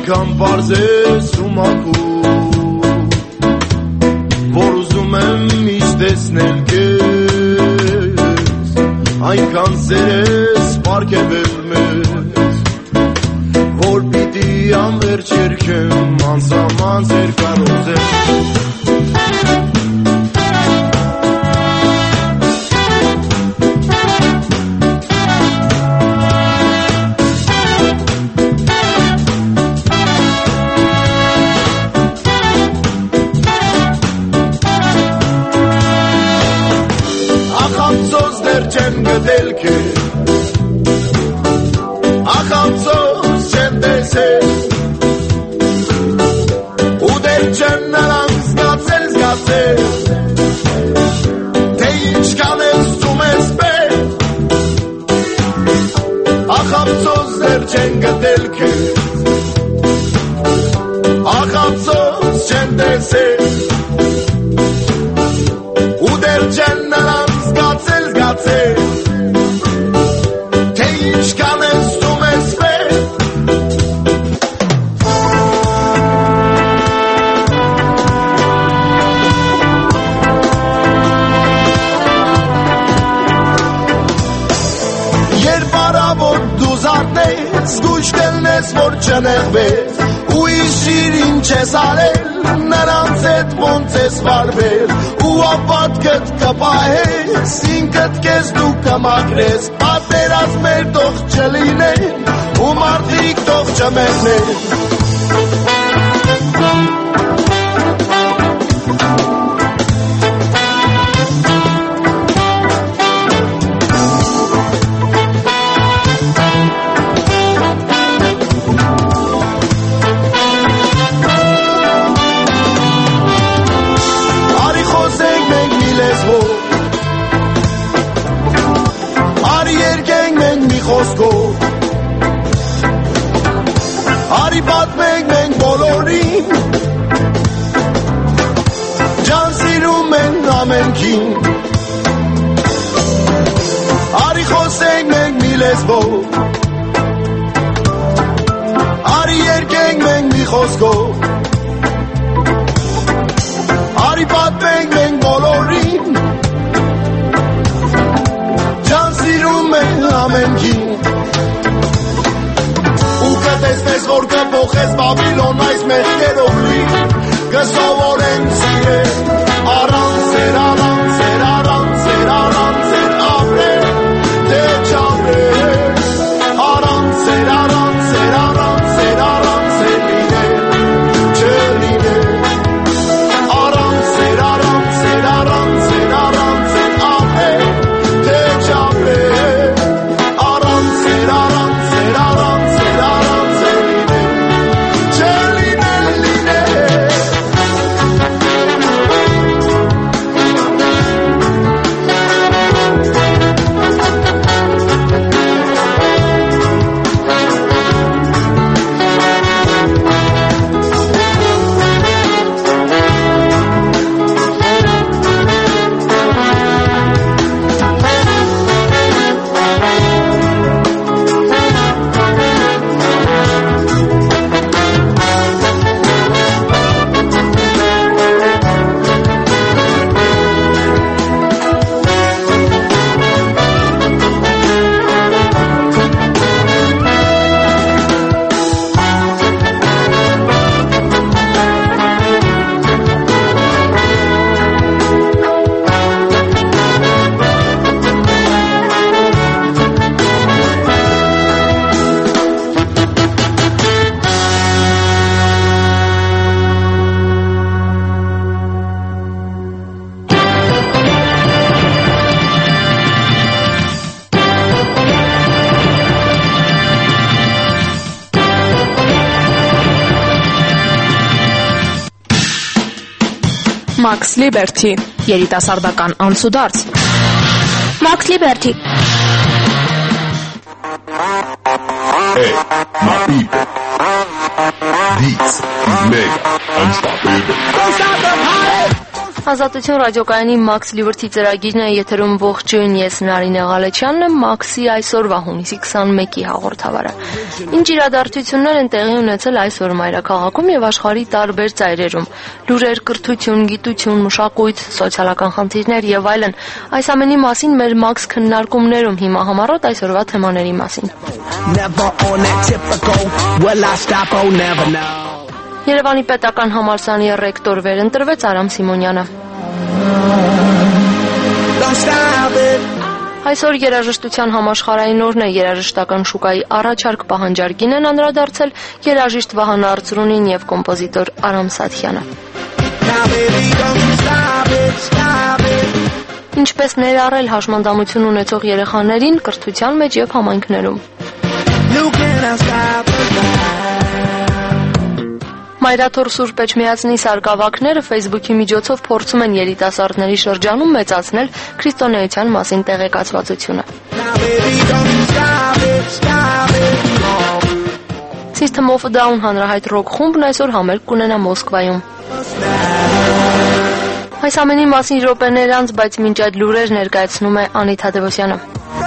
այնքան պարզ ես ու մաքուր, որ ուզում եմ միշտ տեսնել քեզ, այնքան սեր ես պարգևել մեզ, որ պիտի անվերջ երգեմ անսահման ձեր կարոզել։ Չեմ գտել քեզ, ախամծոս չեմ տեսել, ու դեր չեմ նրան զգացել, թե ինչքան ես ծում ես պետ, ախամծոս դեր չեմ գտել քեզ, ախամծոս չեմ տեսել, ու դեր չեմ նրան զգացել, թե ինչքան ես ծում ես պետ։ Երբ արավոր դու զարթնես, զգույշ կլնես, որ չնեղվես, ու իշիր ինչ ես արել, նրանց հետ ոնց ես վարվել, ու ապատքդ կպահես, ինքդ կեզ դու կմաքրես, պատերազմեր թող չլինեն, ու մարդիկ թող չմեռնեն։ Արի պատմենք մենք բոլորին, ջան սիրում են ամենքին, արի խոսենք մենք մի լեզվով, արի երգենք մենք մի խոսքով, արի պատմենք մենք բոլորին, ջան սիրում են ամենքին, ու կտեսնես, որ կփոխես Բաբիլոն այս մեղքերով լի, կսովորեն սիրել, առանց սեր, առանց սեր, առանց սեր, առանց սեր, ապրել, թե չապրել, առանց սեր, առանց սեր, առանց սեր, առանց սեր լինել, չլինել, առանց սեր, առանց սեր, առանց սեր, առանց սեր, ապրել, թե չապրել, առանց սեր, առանց սեր, առանց սեր, առանց սեր լինել, չլինել, լինել։ Max Liberty, երիտասարդական անցուդարձ։ Max Liberty. Hey, my people. This is Mega Unstoppable. Don't stop the party! Ազատություն ռադիոկայանի Մաքս Լիբերթի ծրագիրն է եթերում ողջույն, ես Նարինե Ղալեչյանն եմ, Մաքսի այսօրվա հունիսի 21-ի հաղորդավարը։ Ինչ իրադարձություններ են տեղի ունեցել այսօր մայրաքաղաքում եւ աշխարհի տարբեր ծայրերում։ Լուրեր, կրթություն, գիտություն, մշակույթ, սոցիալական խնդիրներ եւ այլն։ Այս ամենի մասին մեր Մաքս քննարկումներում հիմա համառոտ այսօրվա թեմաների մասին։ Երևանի պետական համալսարանի ռեկտոր վերընտրվեց Արամ Սիմոնյանը։ Այսօր երաժշտության համաշխարհային օրն է, երաժշտական շուկայի առաջարկ պահանջարկին են անդրադարձել երաժիշտ Վահան Արծրունին եւ կոմպոզիտոր Արամ Սաթյանը։ Ինչպես ներառել հաշմանդամություն ունեցող երեխաներին կրթության մեջ եւ համայնքներում։ Մայրաթոր Սուրբ Էջմիածնի սարգսակները Facebook-ի միջոցով փորձում են երիտասարդների շրջանում մեծացնել քրիստոնեության մասին տեղեկացվածությունը։ System of a Down հանրահայտ ռոք խումբն այսօր համերգ կունենա Մոսկվայում։ Այս ամենի մասին րոպեներ անց, բայց մինչ այդ լուրեր ներկայացնում է Անիտ Թադևոսյանը։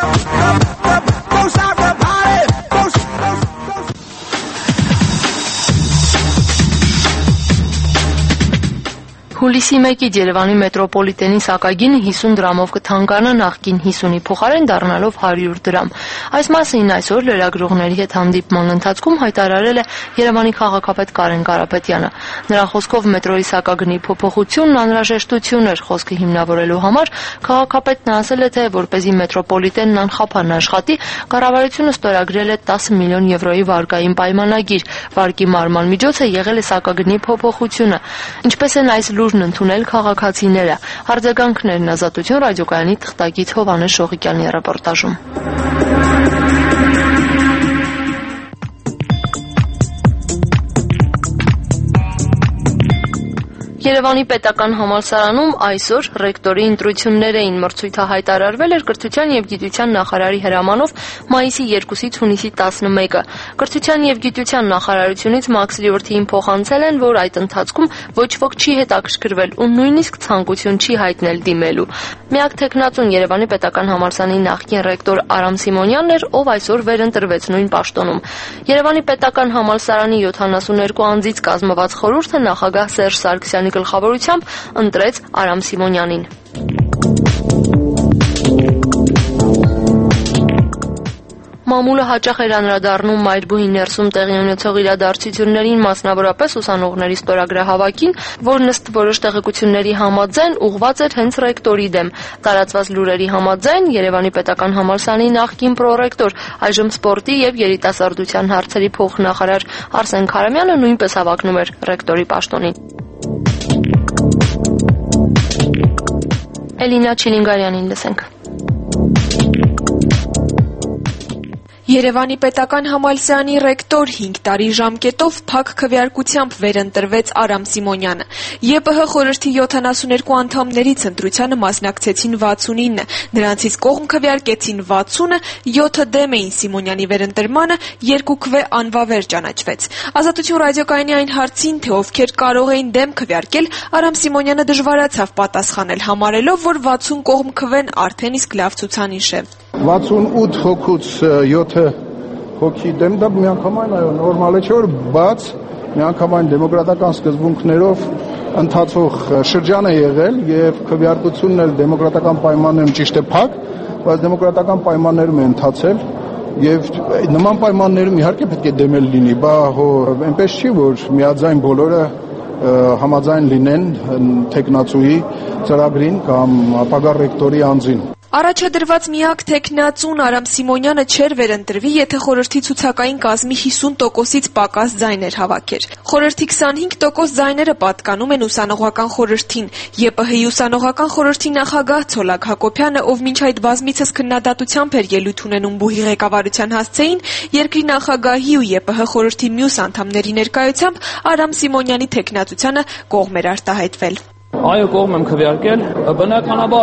Հուլիսի 1-ից Երևանի մետրոպոլիտենի սակագինը 50 դրամով կթանկանա նախկին 50-ի փոխարեն դառնալով 100 դրամ։ Այս մասին այսօր լրագրողների հետ հանդիպման ընթացքում հայտարարել է Երևանի քաղաքապետ Կարեն Կարապետյանը։ Նրա խոսքով մետրոյի սակագնի փոփոխությունն անհրաժեշտություն էր, խոսքը հիմնավորելու համար քաղաքապետն ասել է, թե որպեսզի մետրոպոլիտենն անխափան աշխատի, կառավարությունը ստորագրել է 10 միլիոն եվրոյի վարկային պայմանագիր։ Վարկի մարման միջոցը եղել է սակագնի փոփոխությունը։ Ինչպես են այս լուրն ընդունել քաղաքացիները։ Արձագանքներն Ազատություն ռադիոկայանի թղթակից Հովհաննես Շողիկյանի ռեպորտաժում։ Երևանի պետական համալսարանում այսօր ռեկտորի ընտրություններ էին, մրցույթը հայտարարվել էր կրթության եւ գիտության նախարարի հրամանով մայիսի 2-ից հունիսի 11-ը։ Կրթության եւ գիտության նախարարությունից Մաքս Լիբերթիին փոխանցել են, որ այդ ընթացքում ոչ ոք չի հետաքրքրվել ու նույնիսկ ցանկություն չի հայտնել դիմելու։ Միակ տեխնացուն Երևանի պետական համալսարանի նախկին ռեկտոր Արամ Սիմոնյանն էր, ով այսօր վերընտրվեց նույն պաշտոնում։ Երևանի պետական համալսարանի 72 անձից կազմված խորհուրդը նախագահ Սերժ Սարգսյանի գլխավորությամբ ընտրեց Արամ Սիմոնյանին։ Մամուլը հաճախ էր անդրադառնում Մայրբուհի ներսում տեղի ունեցող իրադարձություններին, մասնավորապես ուսանողների ստորագրահավաքին, որն ըստ որոշ տեղեկությունների համաձայն ուղղված էր հենց ռեկտորի դեմ։ Տարածված լուրերի համաձայն Երևանի պետական համալսարանի նախկին պրոռեկտոր, այժմ սպորտի եւ երիտասարդության հարցերի փոխնախարար Արսեն Քարամյանը նույնպես հավակնում էր ռեկտորի պաշտոնին։ Էլինա Չիլինգարյանին լսենք։ Երևանի պետական համալսարանի ռեկտոր 5 տարի ժամկետով փակ քվեարկությամբ վերընտրվեց Արամ Սիմոնյանը։ ԵՊՀ խորհրդի 72 անդամներից ընտրությանը մասնակցեցին 69, նրանցից կողմ քվեարկեցին 60-ը, 7-ը դեմ էին Սիմոնյանի վերընտրմանը, 2 քվե անվավեր ճանաչվեց։ Ազատություն ռադիոկայանի այն հարցին, թե ովքեր կարող էին դեմ քվեարկել, Արամ Սիմոնյանը դժվարացավ պատասխանել, համարելով, որ 60 կողմ քվեն արդեն իսկ լավ ցուցանիշ է։ 68 հոգուց 7 հոգի դեմ, դա միանգամայն այո նորմալ է, չէ՞ որ բաց միանգամայն դեմոկրատական սկզբունքներով ընթացող շրջան է եղել եւ քվեարկությունն էլ դեմոկրատական պայմաններում ճիշտ է փակ, բայց դեմոկրատական պայմաններում է ընթացել եւ նման պայմաններում իհարկե պետք է դեմել լինի, բա այնպես չի որ միաձայն բոլորը համաձայն լինեն տեխնացուի ծրագրին կամ ապագա ռեկտորի անձին։ Առաջադրված միակ տեխնացուն Արամ Սիմոնյանը չէր վերընտրվի, եթե խորհրդի ցուցակային կազմի 50%-ից պակաս ձայներ հավաքեր։ Խորհրդի 25% ձայները պատկանում են ուսանողական խորհրդին։ ԵՊՀ-ի ուսանողական խորհրդի նախագահ Ցոլակ Հակոբյանը, ով մինչ այդ բազմիցս քննադատությամբ էր ելույթ ունենում բուհի ղեկավարության հասցեին, երկրի նախագահի ու ԵՊՀ խորհրդի մյուս անդամների ներկայությամբ Արամ Սիմոնյանի տեխնացությանը կողմ էր արտահայտվել։ Այո, կողմ եմ քվեարկել, բնականաբար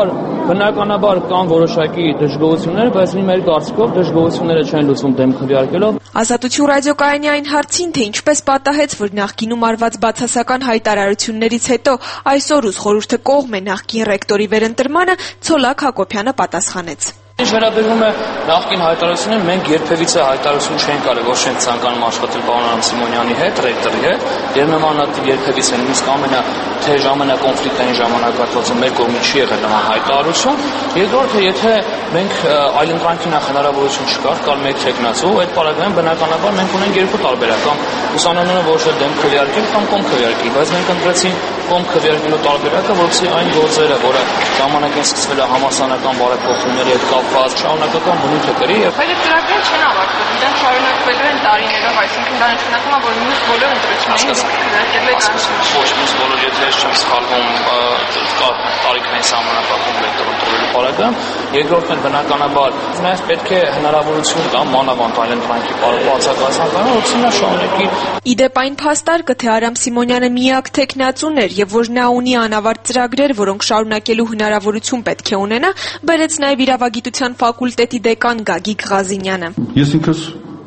Բնականաբար կան որոշակի դժգոհություններ, բայց մեր կարծիքով դժգոհությունները չեն լուծվում դեմ քվեարկելով։ Ազատություն ռադիոկայանի այն հարցին, թե ինչպես պատահեց, որ նախկինում արված բացասական հայտարարություններից հետո այսօր ուս խորհուրդը կողմ է նախկին ռեկտորի վերընտրմանը, Ցոլակ Հակոբյանը պատասխանեց. Ինչ վերաբերում է նախկին հայտարարություններին, մենք երբևիցե հայտարարություն չենք արել, որ չենք ցանկանում աշխատել պարոն Արամ Սիմոնյանի հետ, ռեկտորի հետ, եւ նմանատիպ երբևիցե նույնիսկ ամենաթեժ ամենակոնֆլիկտային ժամանակահատվածում մեր կողմից չի եղել նման հայտարարություն։ Երկրորդը, եթե մենք այլընտրանքի նախ հնարավորություն չկար մեկ թեկնածու, այդ պարագայում բնականաբար մենք ունենք երկու տարբերակ, կամ ուսանողները որոշել դեմ քվեարկել կամ կողմ քվեարկել, բայց մենք ընտրեցինք կողմ քվեարկելու տարբերակը, որովհետեւ այն գործերը, որը ժամանակին սկսվել է համասանական բարեփոխումների հետ կապված, շարունակական բնույթ է կրի եւ այդ ծրագրերը չեն ավարտվել, դրանք շարունակվելու են տարիներով, այսինքն դա նշանակում է, որ մյուս բոլոր ընտրությունները քվեարկելու են ոչ մյուս բոլոր, եթե չեմ սխալվում, տարիքային սահմանափակում ընտրելու պարագայում, երկրորդն բնականաբար նաեւ պետք է հնարավորություն տա մանավանդ այլընտրանքի բացակայության կանոն, որովհետեւ նա շարունակի։ Իդեպ այն փաստարկը, թե Արամ Սիմոնյանը միակ թեկնածուն էր եւ որ նա ունի անավարտ ծրագրեր, որոնք շարունակելու հնարավորություն պետք է ունենա, բերեց նաեւ իրավագիտության ֆակուլտետի դեկան Գագիկ Ղազինյանը։ Ես ինքս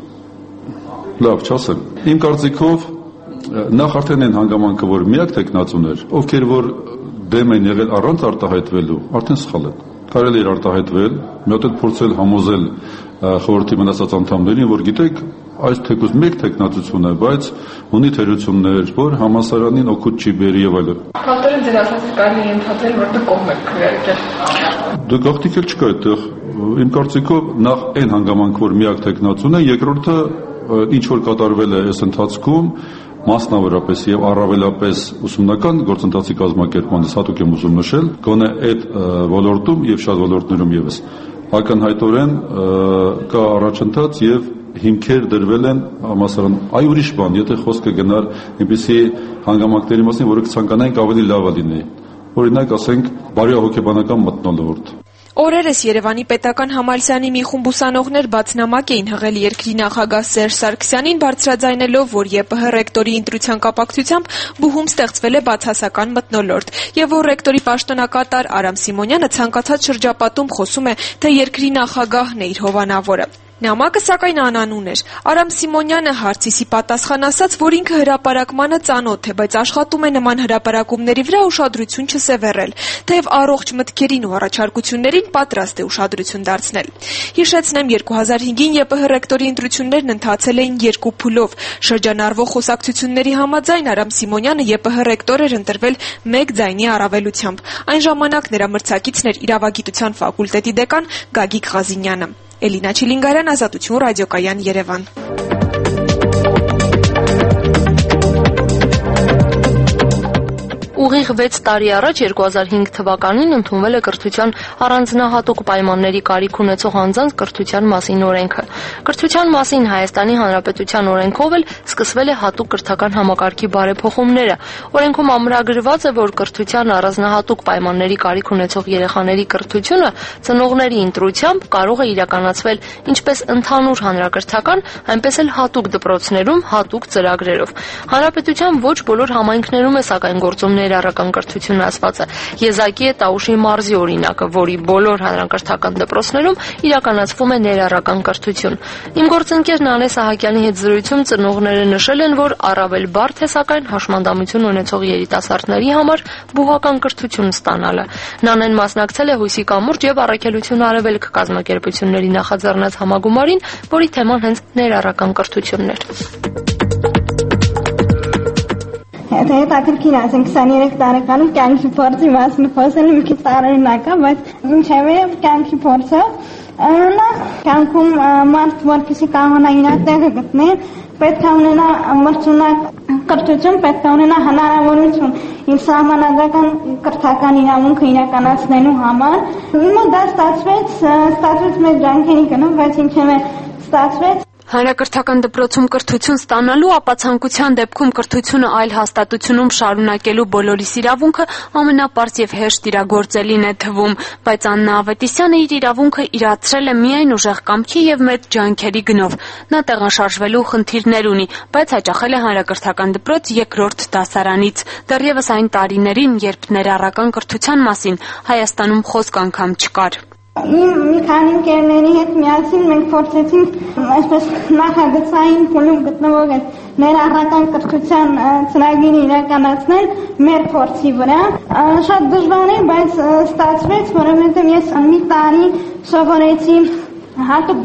լավ չասեմ։ Իմ կարծիքով նախ արդեն այն հանգամանքը, որ միակ թեկնածուն էր, ովքեր որ դեմ են եղել առանց արտահայտվելու, արդեն սխալ են։ Կարելի էր արտահայտվել, մի հատ փորձել համոզել խորհրդի մնացած անդամներին, որ գիտեք, այս թեկուզ մեկ թեկնածություն է, բայց ունի թերություններ, որ համասարանին օգուտ չի բերի եւ այլն։ Պատերին ձեր ասածը կարելի է ընդհատել, որ դուք կողմ եք քվեարկել։ Դու գաղտնիք էլ չկա այդտեղ։ Իմ կարծիքով նախ այն հանգամանք, որ միակ թեկնածուն է, երկրորդը ինչ որ կատարվել է այս ընթացքում, մասնավորապես եւ առավելապես ուսումնական գործընթացի կազմակերպմանից հատուկ եմ ուզում նշել, գոնե այդ ոլորտում եւ շատ ոլորտներում եւս ակնհայտորեն կա առաջընթաց եւ հիմքեր դրվել են համասարան։ Այ ուրիշ բան, եթե խոսքը գնար այնպիսի հանգամանքների մասին, որը կցանկանայինք ավելի լավը լինի։ Օրինակ, ասենք, բարոյահոգեբանական մթնոլորտ։ Օրերս Երևանի պետական համալսարանի մի խումբ ուսանողներ բացնամակ էին հղել երկրի նախագահ Սերժ Սարգսյանին, բարձրաձայնելով, որ ԵՊՀ ռեկտորի ընտրության կապակցությամբ բուհում ստեղծվել է բացասական մթնոլորտ, եւ որ ռեկտորի պաշտոնակատար Արամ Սիմոնյանը ցանկացած շրջապատում խոսում է, թե երկրի նախագահն է իր հովանավորը։ Նամակը սակայն անանուն էր։ Արամ Սիմոնյանը հարցիսի պատասխան ասաց, որ ինքը հրապարակմանը ծանոթ է, բայց աշխատում է նման հրապարակումների վրա ուշադրություն չսևեռել, թեև առողջ մտքերին ու առաջարկություններին պատրաստ է ուշադրություն դարձնել։ Հիշեցնեմ, 2005-ին ԵՊՀ ռեկտորի ընտրություններն ընթացել էին 2 փուլով։ Շրջանառվող խոսակցությունների համաձայն Արամ Սիմոնյանը ԵՊՀ ռեկտոր էր ընտրվել 1 ձայնի առավելությամբ։ Այն ժամանակ նրա մրցակիցն էր իրավագիտության ֆակուլտետի դեկան Գագիկ Ղազինյանը։ Էլինա Չիլինգարյան, Ազատություն ռադիոկայան, Երևան։ Ուղիղ 6 տարի առաջ 2005 թվականին ընդունվել է կրթության առանձնահատուկ պայմանների կարիք ունեցող անձանց կրթության մասին օրենքը։ Կրթության մասին Հայաստանի Հանրապետության օրենքով էլ սկսվել է հատուկ կրթական համակարգի բարեփոխումները։ Օրենքում ամրագրված է, որ կրթության առանձնահատուկ պայմանների կարիք ունեցող երեխաների կրթությունը ծնողների ընտրությամբ կարող է իրականացվել ինչպես ընդհանուր հանրակրթական, այնպես էլ հատուկ դպրոցներում հատուկ ծրագրերով։ Հանրապետության ոչ բոլոր համայնքներում է սակայն գործում ներառական կրթություն ասվածը։ Եզակի է Տաուշի մարզի օրինակը, որի բոլոր հանրակրթական դպրոցներում իրականացվում է ներառական կրթություն։ Իմ գործընկեր Նանե Սահակյանի հետ զրույցում ծնողները նշել են, որ առավել բարդ է սակայն հաշմանդամություն ունեցող երիտասարդների համար բուհական կրթություն ստանալը։ Նանեն մասնակցել է Հույսի կամուրջ եւ Առաքելություն Արևելք կազմակերպությունների նախաձեռնած համագումարին, որի թեման հենց ներառական կրթությունն էր։ Եթե հետաքրքիր ասենք 23 տարեկանում կյանքի փորձի մասին խոսելը մի քիչ տարօրինակ է, բայց ինչևէ կյանքի փորձը նա կյանքում մարդ որպեսզի կարողանա իր տեղը գտնել, պետք է ունենա մրցունակ կրթություն, պետք է ունենա հնարավորություն իր սահմանադրական կրթական իրավունքը իրականացնելու համար։ Հիմա դա ստացվեց մեր ջանքերի գնով, բայց ինչևէ ստացվեց։ Հանրակրթական դպրոցում կրթություն ստանալու, ապա ցանկության դեպքում կրթությունը այլ հաստատությունում շարունակելու բոլորիս իրավունքը ամենապարզ եւ հեշտ իրագործելին է թվում, բայց Աննա Ավետիսյանը իր իրավունքը իրացրել է միայն ուժեղ կամքի եւ մեծ ջանքերի գնով։ Նա տեղաշարժվելու խնդիրներ ունի, բայց հաճախել է հանրակրթական դպրոց 2-րդ դասարանից։ Դեռևս այն տարիներին, երբ ներառական կրթության մասին Հայաստանում խոսք անգամ չկար։ Մի քանի ընկերների հետ միասին մենք փորձեցինք այսպես նախագծային փուլում գտնվող ներառական կրթության ծրագիրը իրականացնել մեր փորձի վրա։ Շատ դժվար է, բայց ստացվեց, որովհետև ես մի տարի սովորեցի հատուկ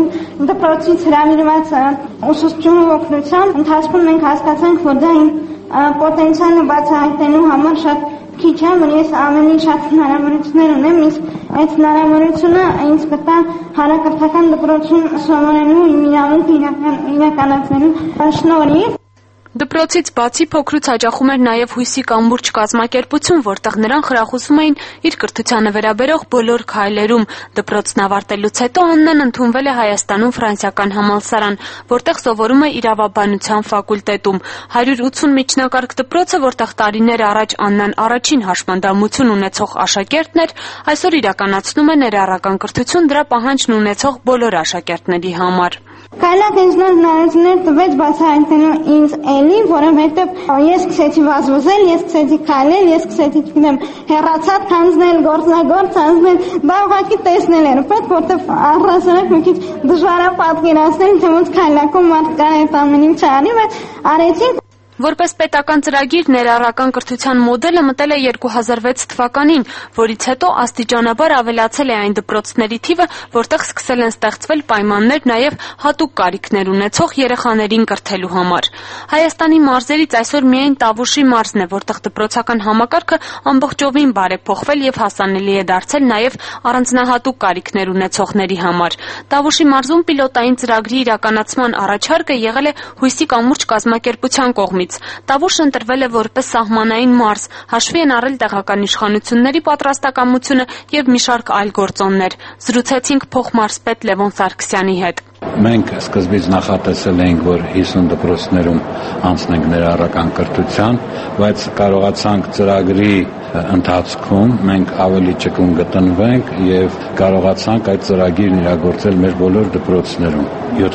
դպրոցից հրավիրված ուսուցչուհու օգնությամբ։ Ընթացքում մենք հասկացանք, որ դա իմ պոտենցիալը բացահայտելու համար շատ քիչ է, որ ես ավելի շատ հնարավորություններ ունեմ, իսկ այդ հնարավորությունը ինձ կտա հանրակրթական դպրոցում սովորելու իմ իրավունքը իրականացնելու շնորհիվ։ Դպրոցից բացի փոքրուց հաճախում էր նաև հույսի կամուրջ կազմակերպություն, որտեղ նրան խրախուսում էին իր կրթությանը վերաբերող բոլոր քայլերում։ Դպրոցն ավարտելուց հետո Աննան ընդունվել է Հայաստանում ֆրանսիական համալսարան, որտեղ սովորում է իրավաբանության ֆակուլտետում։ 180 միջնակարգ դպրոցը, որտեղ տարիներ առաջ Աննան առաջին հաշմանդամություն ունեցող աշակերտն էր, այսօր իրականացնում է ներառական կրթություն դրա պահանջն ունեցող բոլոր աշակերտների համար։ Կայլակ ինձ նոր հնարավորություններ տվեց բացահայտելու ինձ էլի, որովհետև ես սկսեցի վազվզել, ես սկսեցի քայլել, ես սկսեցի հեռացած հանձնել, գործնագործ հանձնել, դա ուղղակի տեսնել էր, որտև առհասարակ մի քիչ դժվար է պատկերացնել, թե ոնց քայլակում մարդ կա այդ ամեն ինչ անի, բայց արեցինք։ Որպես պետական ծրագիր ներառական կրթության մոդելը մտել է 2006 թվականին, որից հետո աստիճանաբար ավելացել է այն դպրոցների թիվը, որտեղ սկսել են ստեղծվել պայմաններ նաև հատուկ կարիքներ ունեցող երեխաներին կրթելու համար։ Հայաստանի մարզերից այսօր միայն Տավուշի մարզն է, որտեղ դպրոցական համակարգը ամբողջովին բարեփոխվել եւ հասանելի է դարձել նաև առանձնահատուկ կարիքներ ունեցողների համար։ Տավուշի մարզում պիլոտային ծրագրի իրականացման առաջարկը եղել է հույսի կամուրջ կազմակերպության կողմից։ Տավուշը ընտրվել է որպես սահմանային մարզ, հաշվի են առել տեղական իշխանությունների պատրաստակամությունը եւ մի շարք այլ գործոններ։ Զրուցեցինք փոխմարզպետ Լևոն Սարգսյանի հետ։ Մենք սկզբից նախատեսել էինք, որ 50 դպրոցներում անցնենք ներառական կրթության, բայց կարողացանք ծրագրի ընթացքում մենք ավելի ճկուն գտնվենք եւ կարողացանք այդ ծրագիրն իրագործել մեր բոլոր դպրոցներում,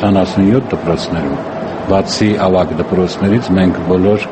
77 դպրոցներում։ Բացի ավագ դպրոցներից մենք բոլոր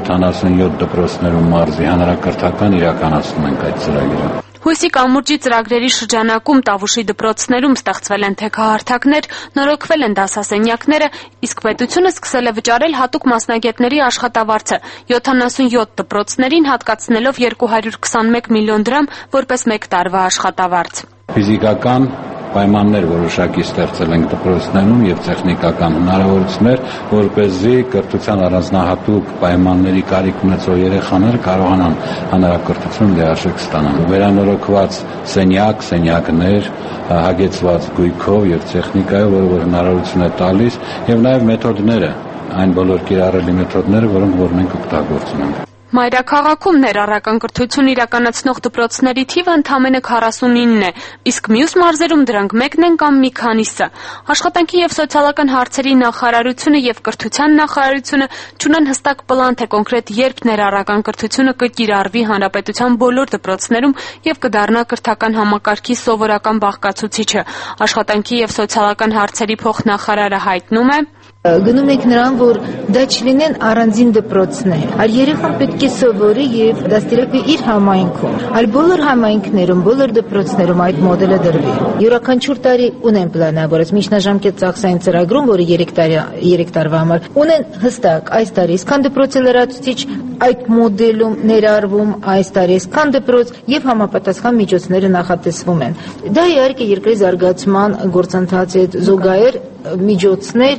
77 դպրոցներում մարզի հանրակրթական իրականացնում ենք այդ ծրագիրը։ Հույսի կամուրջի ծրագրերի շրջանակում Տավուշի դպրոցներում ստեղծվել են թեքահարթակներ, նորոգվել են դասասենյակները, իսկ պետությունը սկսել է վճարել հատուկ մասնագետների աշխատավարձը 77 դպրոցներին հատկացնելով 221 միլիոն դրամ որպես մեկ տարվա աշխատավարձ։ Ֆիզիկական պայմաններ որոշակի ստեղծել ենք դպրոցներում եւ տեխնիկական հնարավորություններ, որպեսզի կրթության առանձնահատուկ պայմանների կարիք ունեցող երեխաները կարողանան հանրակրթություն լիարժեք ստանալ։ Վերանորոգված սենյակներ, հագեցված գույքով եւ տեխնիկայով, որը հնարավորություն է տալիս, եւ նաեւ մեթոդները, այն բոլոր կիրառելի մեթոդները, որոնք մենք օգտագործում ենք։ Մայրաքաղաքում ներառական կրթություն իրականացնող դպրոցների թիվը ընդամենը 49 է, իսկ մյուս մարզերում դրանք մեկն են կամ մի քանիսը։ Աշխատանքի եւ սոցիալական հարցերի նախարարությունը եւ կրթության նախարարությունը չունեն հստակ պլան, թե կոնկրետ երբ ներառական կրթությունը կկիրառվի հանրապետության բոլոր դպրոցներում եւ կդառնա կրթական համակարգի սովորական բաղկացուցիչը։ Աշխատանքի եւ սոցիալական հարցերի փոխնախարարը հայտնում է. Գնում ենք նրան, որ դա չլինեն առանձին դպրոցներ, այլ երեխան պետք է սովորի եւ դաստիարակվի իր համայնքում, այլ բոլոր համայնքներում, բոլոր դպրոցներում այդ մոդելը դրվի։ Յուրաքանչյուր տարի ունեն պլանավորած միջնաժամկետ ծախսային ծրագրում, որը 3 տարվա համար ունեն հստակ այս տարի այսքան դպրոցի լրացուցիչ այդ մոդելում ներառվում, այս տարի այսքան դպրոց եւ համապատասխան միջոցները նախատեսվում են։ Դա իհարկե երկրի զարգացման գործընթացի հետ զուգահեռ միջոցներ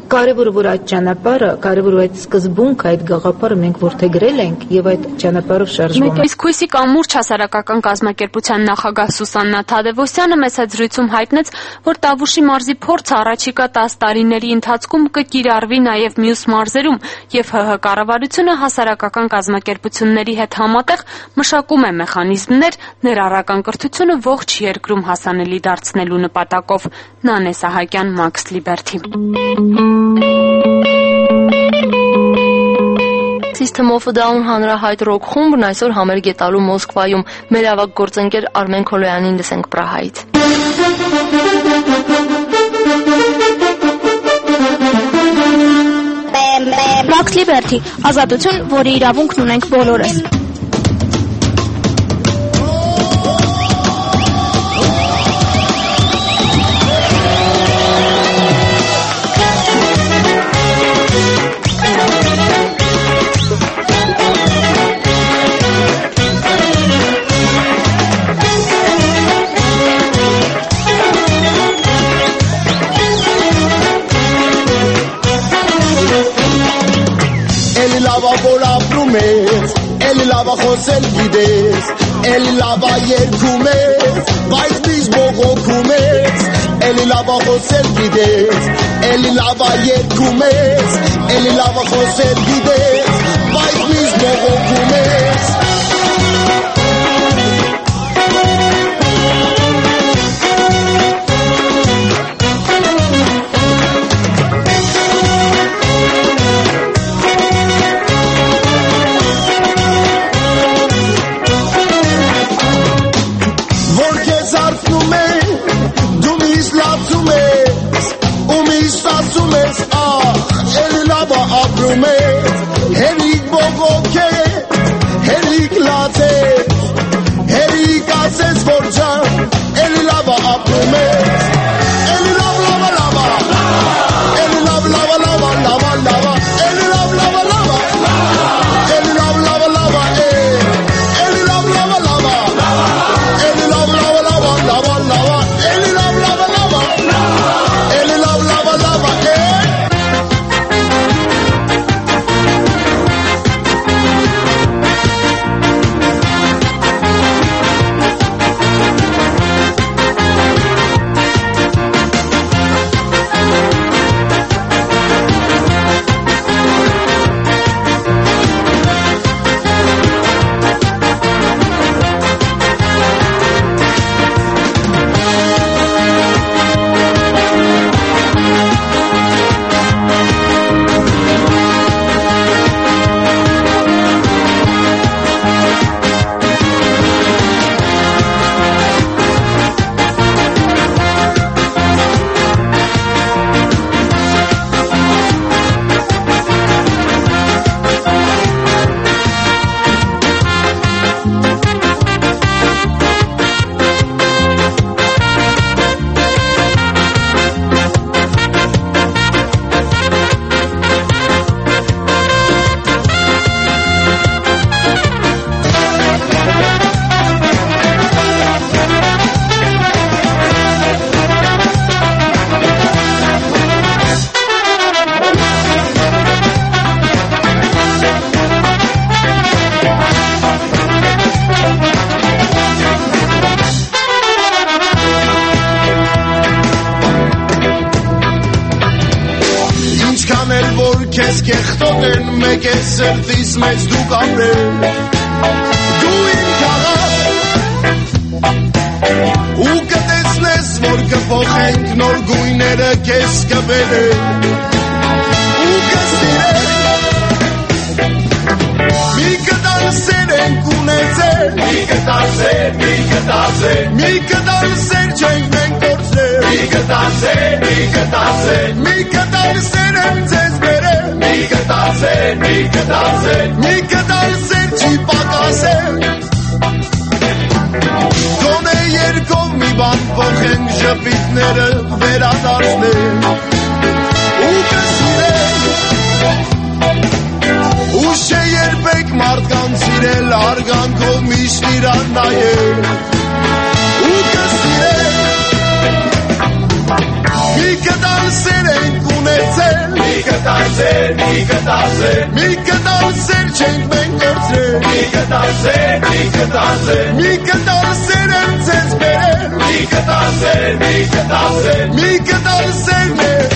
Կարևորը որ այդ ճանապարհը, կարևորը այդ սկզբունքը, այդ գաղափարը մենք որդեգրել ենք եւ այդ ճանապարհով շարժվում ենք։ Իսկ հույսի կամուրջ հասարակական կազմակերպության նախագահ Սուսաննա Թադևոսյանը մեծ զրույցում հայտնեց, որ Տավուշի մարզի փորձը առաջիկա 10 տարիների ընթացքում կկիրառվի նաեւ մյուս մարզերում եւ ՀՀ կառավարությունը հասարակական կազմակերպությունների հետ համատեղ մշակում է մեխանիզմներ ներառական կրթությունը ողջ երկրում հասանելի դարձնելու նպատակով։ Նանե Սահակյան, Max Liberty։ System of a Down հանրահայտ ռոք խումբն այսօր համերգ է տալու Մոսկվայում։ Մեր ավագ գործընկեր Արմեն Քոլոյանին լսենք Պրահայից։ Max Liberty, ազատություն, որի իրավունքն ունենք բոլորս։ Որ ապրում ես, էլի լավա խոսել գիտես, էլի լավա երգում ես, բայց միշտ բողոքում ես, էլի լավա խոսել գիտես, էլի լավա երգում ես, էլի լավա խոսել գիտես, բայց միշտ բողոքում ես։ Հերիկ բողոք է, հերիկ լաց է, հերիկ ասես որ ջան, էլի լավա ապրում ես, էլի լավ լավա լավա, էլի լավ լավա լավա լավա լավա, էլի լավ լավա լավա, էլի լավ լավա լավա, էլի լավ լավա լավա, էլի լավ լավա լավա լավա լավա, էլի լավ լավա լավա, էլի լավ լավա լավա, Քեզ կեղտոտ են մեկ է սրտիս մեծ դու կապրել Դու իմ քաղաք ու կտեսնես որ կփոխենք նոր գույները քեզ կբերեն ու կսիրենք մի կտալ սեր ենք ունեցել մի կտալ սեր չենք մենք կորցրել մի կտալ սեր եմ ձեզ բերել մի կտալ սեր չի պակասել Գոնե երկով մի բան փոխենք ժպիտները վերադարձնենք ու կսիրենք ուշ է երբեք մարդկանց սիրել արգանքով միշտ իրան նայել ու կսիրենք մի կտալ սեր ենք ունեցել կտալ սեր, մի կտալ սեր, մի կտալ սեր չենք մենք կորցրել, մի կտալ սեր, մի կտալ սեր, մի կտալ սեր եմ ձեզ բերել, մի կտալ սեր, մի կտալ սեր, մի կտալ սեր մեր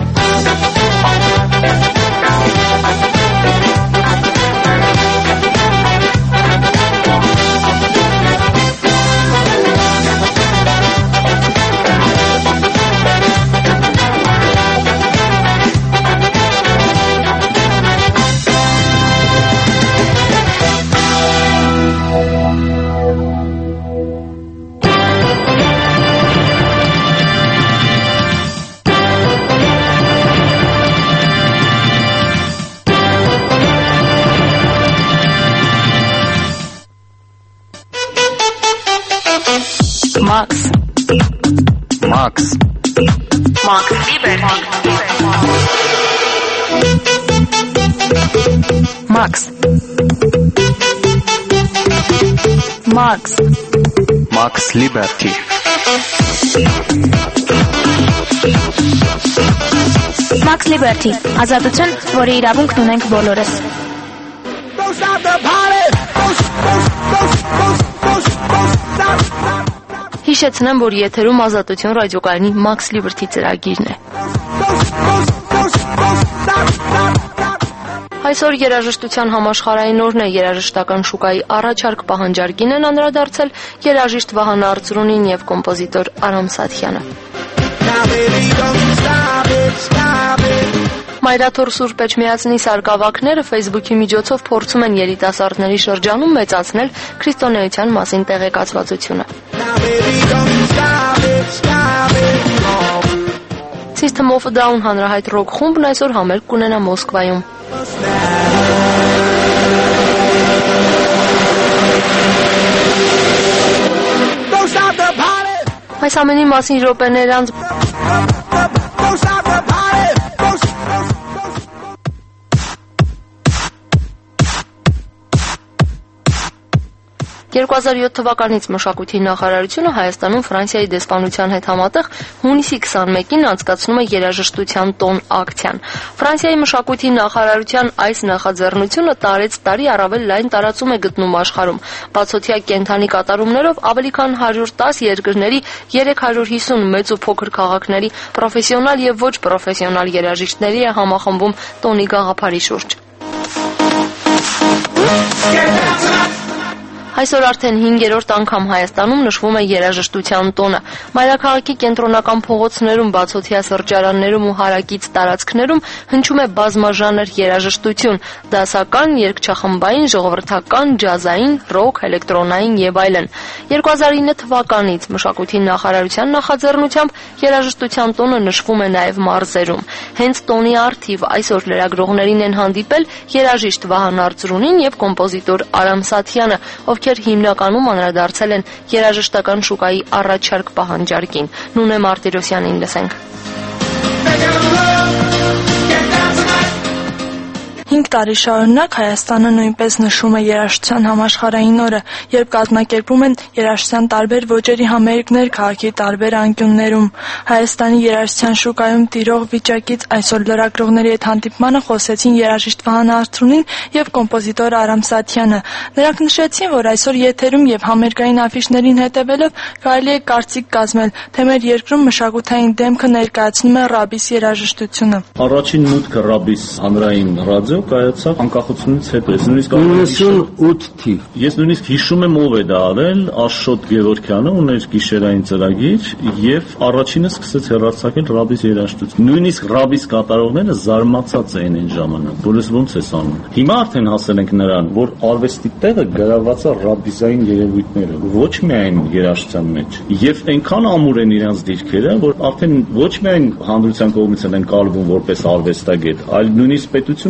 Max Liber Max Liberty Max Liberty ազատություն, որի իրավունքն ունենք բոլորս Հիշեցնեմ, որ եթերում ազատություն ռադիոկայանի Max Liberty ծրագիրն է։ Այսօր երաժշտության համաշխարհային օրն է, երաժշտական շուկայի առաջարկ պահանջարկին են անդրադարձել երաժիշտ Վահան Արծրունին եւ կոմպոզիտոր Արամ Սաթյանը։ Մայրաթոր Սուրբ Էջմիածնի սարկավակները Facebook-ի միջոցով փորձում են երիտասարդների շրջանում մեծացնել քրիստոնեության մասին տեղեկացվածությունը։ System of a Down հանրահայտ ռոք խումբն այսօր համերգ կունենա Մոսկվայում։ Այս ամենի մասին րոպեներ անց 2007 թվականից մշակույթի նախարարությունը Հայաստանում Ֆրանսիայի դեսպանության հետ համատեղ հունիսի 21-ին անցկացնում է երաժշտության տոն ակցիան։ Ֆրանսիայի մշակույթի նախարարության այս նախաձեռնությունը տարեց տարի առավել լայն տարածում է գտնում աշխարհում։ Բացօթյա կենթանի կատարումներով ավելի քան 110 երկրների 350 մեծ ու փոքր քաղաքների պրոֆեսիոնալ եւ ոչ պրոֆեսիոնալ երաժիշտների է համախմբում տոնի գաղափարի շուրջ։ Այսօր արդեն 5-րդ անգամ Հայաստանում նշվում է երաժշտության տոնը։ Մայրաքաղաքի կենտրոնական փողոցներում, բացօթյա սրճարաններում ու հարակից տարածքներում հնչում է բազմաժանր երաժշտություն՝ դասական, երգչախմբային, ժողովրդական, ջազային, ռոք, էլեկտրոնային եւ այլն։ 2009 թվականից մշակույթի նախարարության նախաձեռնությամբ երաժշտության տոնը նշվում է նաեւ մարզերում։ Հենց տոնի առթիվ այսօր լրագրողներին են հանդիպել երաժիշտ Վահան Արծրունին եւ կոմպոզիտոր Արամ Սաթյանը, ովքեր հիմնականում անդրադարձել են երաժշտական շուկայի առաջարկ պահանջարկին։ Նունե Մարտիրոսյանին լսենք։ 5 տարի շարունակ Հայաստանը նույնպես նշում է երաժշտության համաշխարհային օրը, երբ կազմակերպում են երաժշտության տարբեր ոճերի համերգներ քաղաքի տարբեր անկյուններում։ Հայաստանի երաժշտության շուկայում տիրող վիճակից այսօր լրագրողների հետ հանդիպմանը խոսեցին երաժիշտ Վահան Արծրունին եւ կոմպոզիտոր Արամ Սաթյանը։ Նրանք նշեցին, որ այսօր եթերում եւ համերգային աֆիշներին հետևելով կարելի է կարծիք կազմել, թե մեր երկրում մշակութային դեմքը ներկայացնում է ռաբիս երաժշտությունը։ Առաջին մուտքը ռաբիս հանրային ռադիո կայացավ անկախությունից հետո։ Ես նույնիսկ 98 թիվ։ Ես նույնիսկ հիշում եմ ով է դա արել, Աշոտ Գևորգյանը ուներ գիշերային ծրագիր եւ առաջինը սկսեց հեռարձակել ռաբիս երաժշտություն։ Նույնիսկ ռաբիս կատարողները զարմացած էին այն ժամանակ, որ ես ոնց ես անում։ Հիմա արդեն հասել ենք նրան, որ արվեստի տեղը գրաված է ռաբիսային երևույթները, ոչ միայն երաժշտության մեջ։ Եվ այնքան ամուր են իրանց դիրքերը, որ արդեն ոչ միայն հանրության կողմից են կարվում որպես արվեստագետ, այլ նույնիսկ պետությունն է նշանակում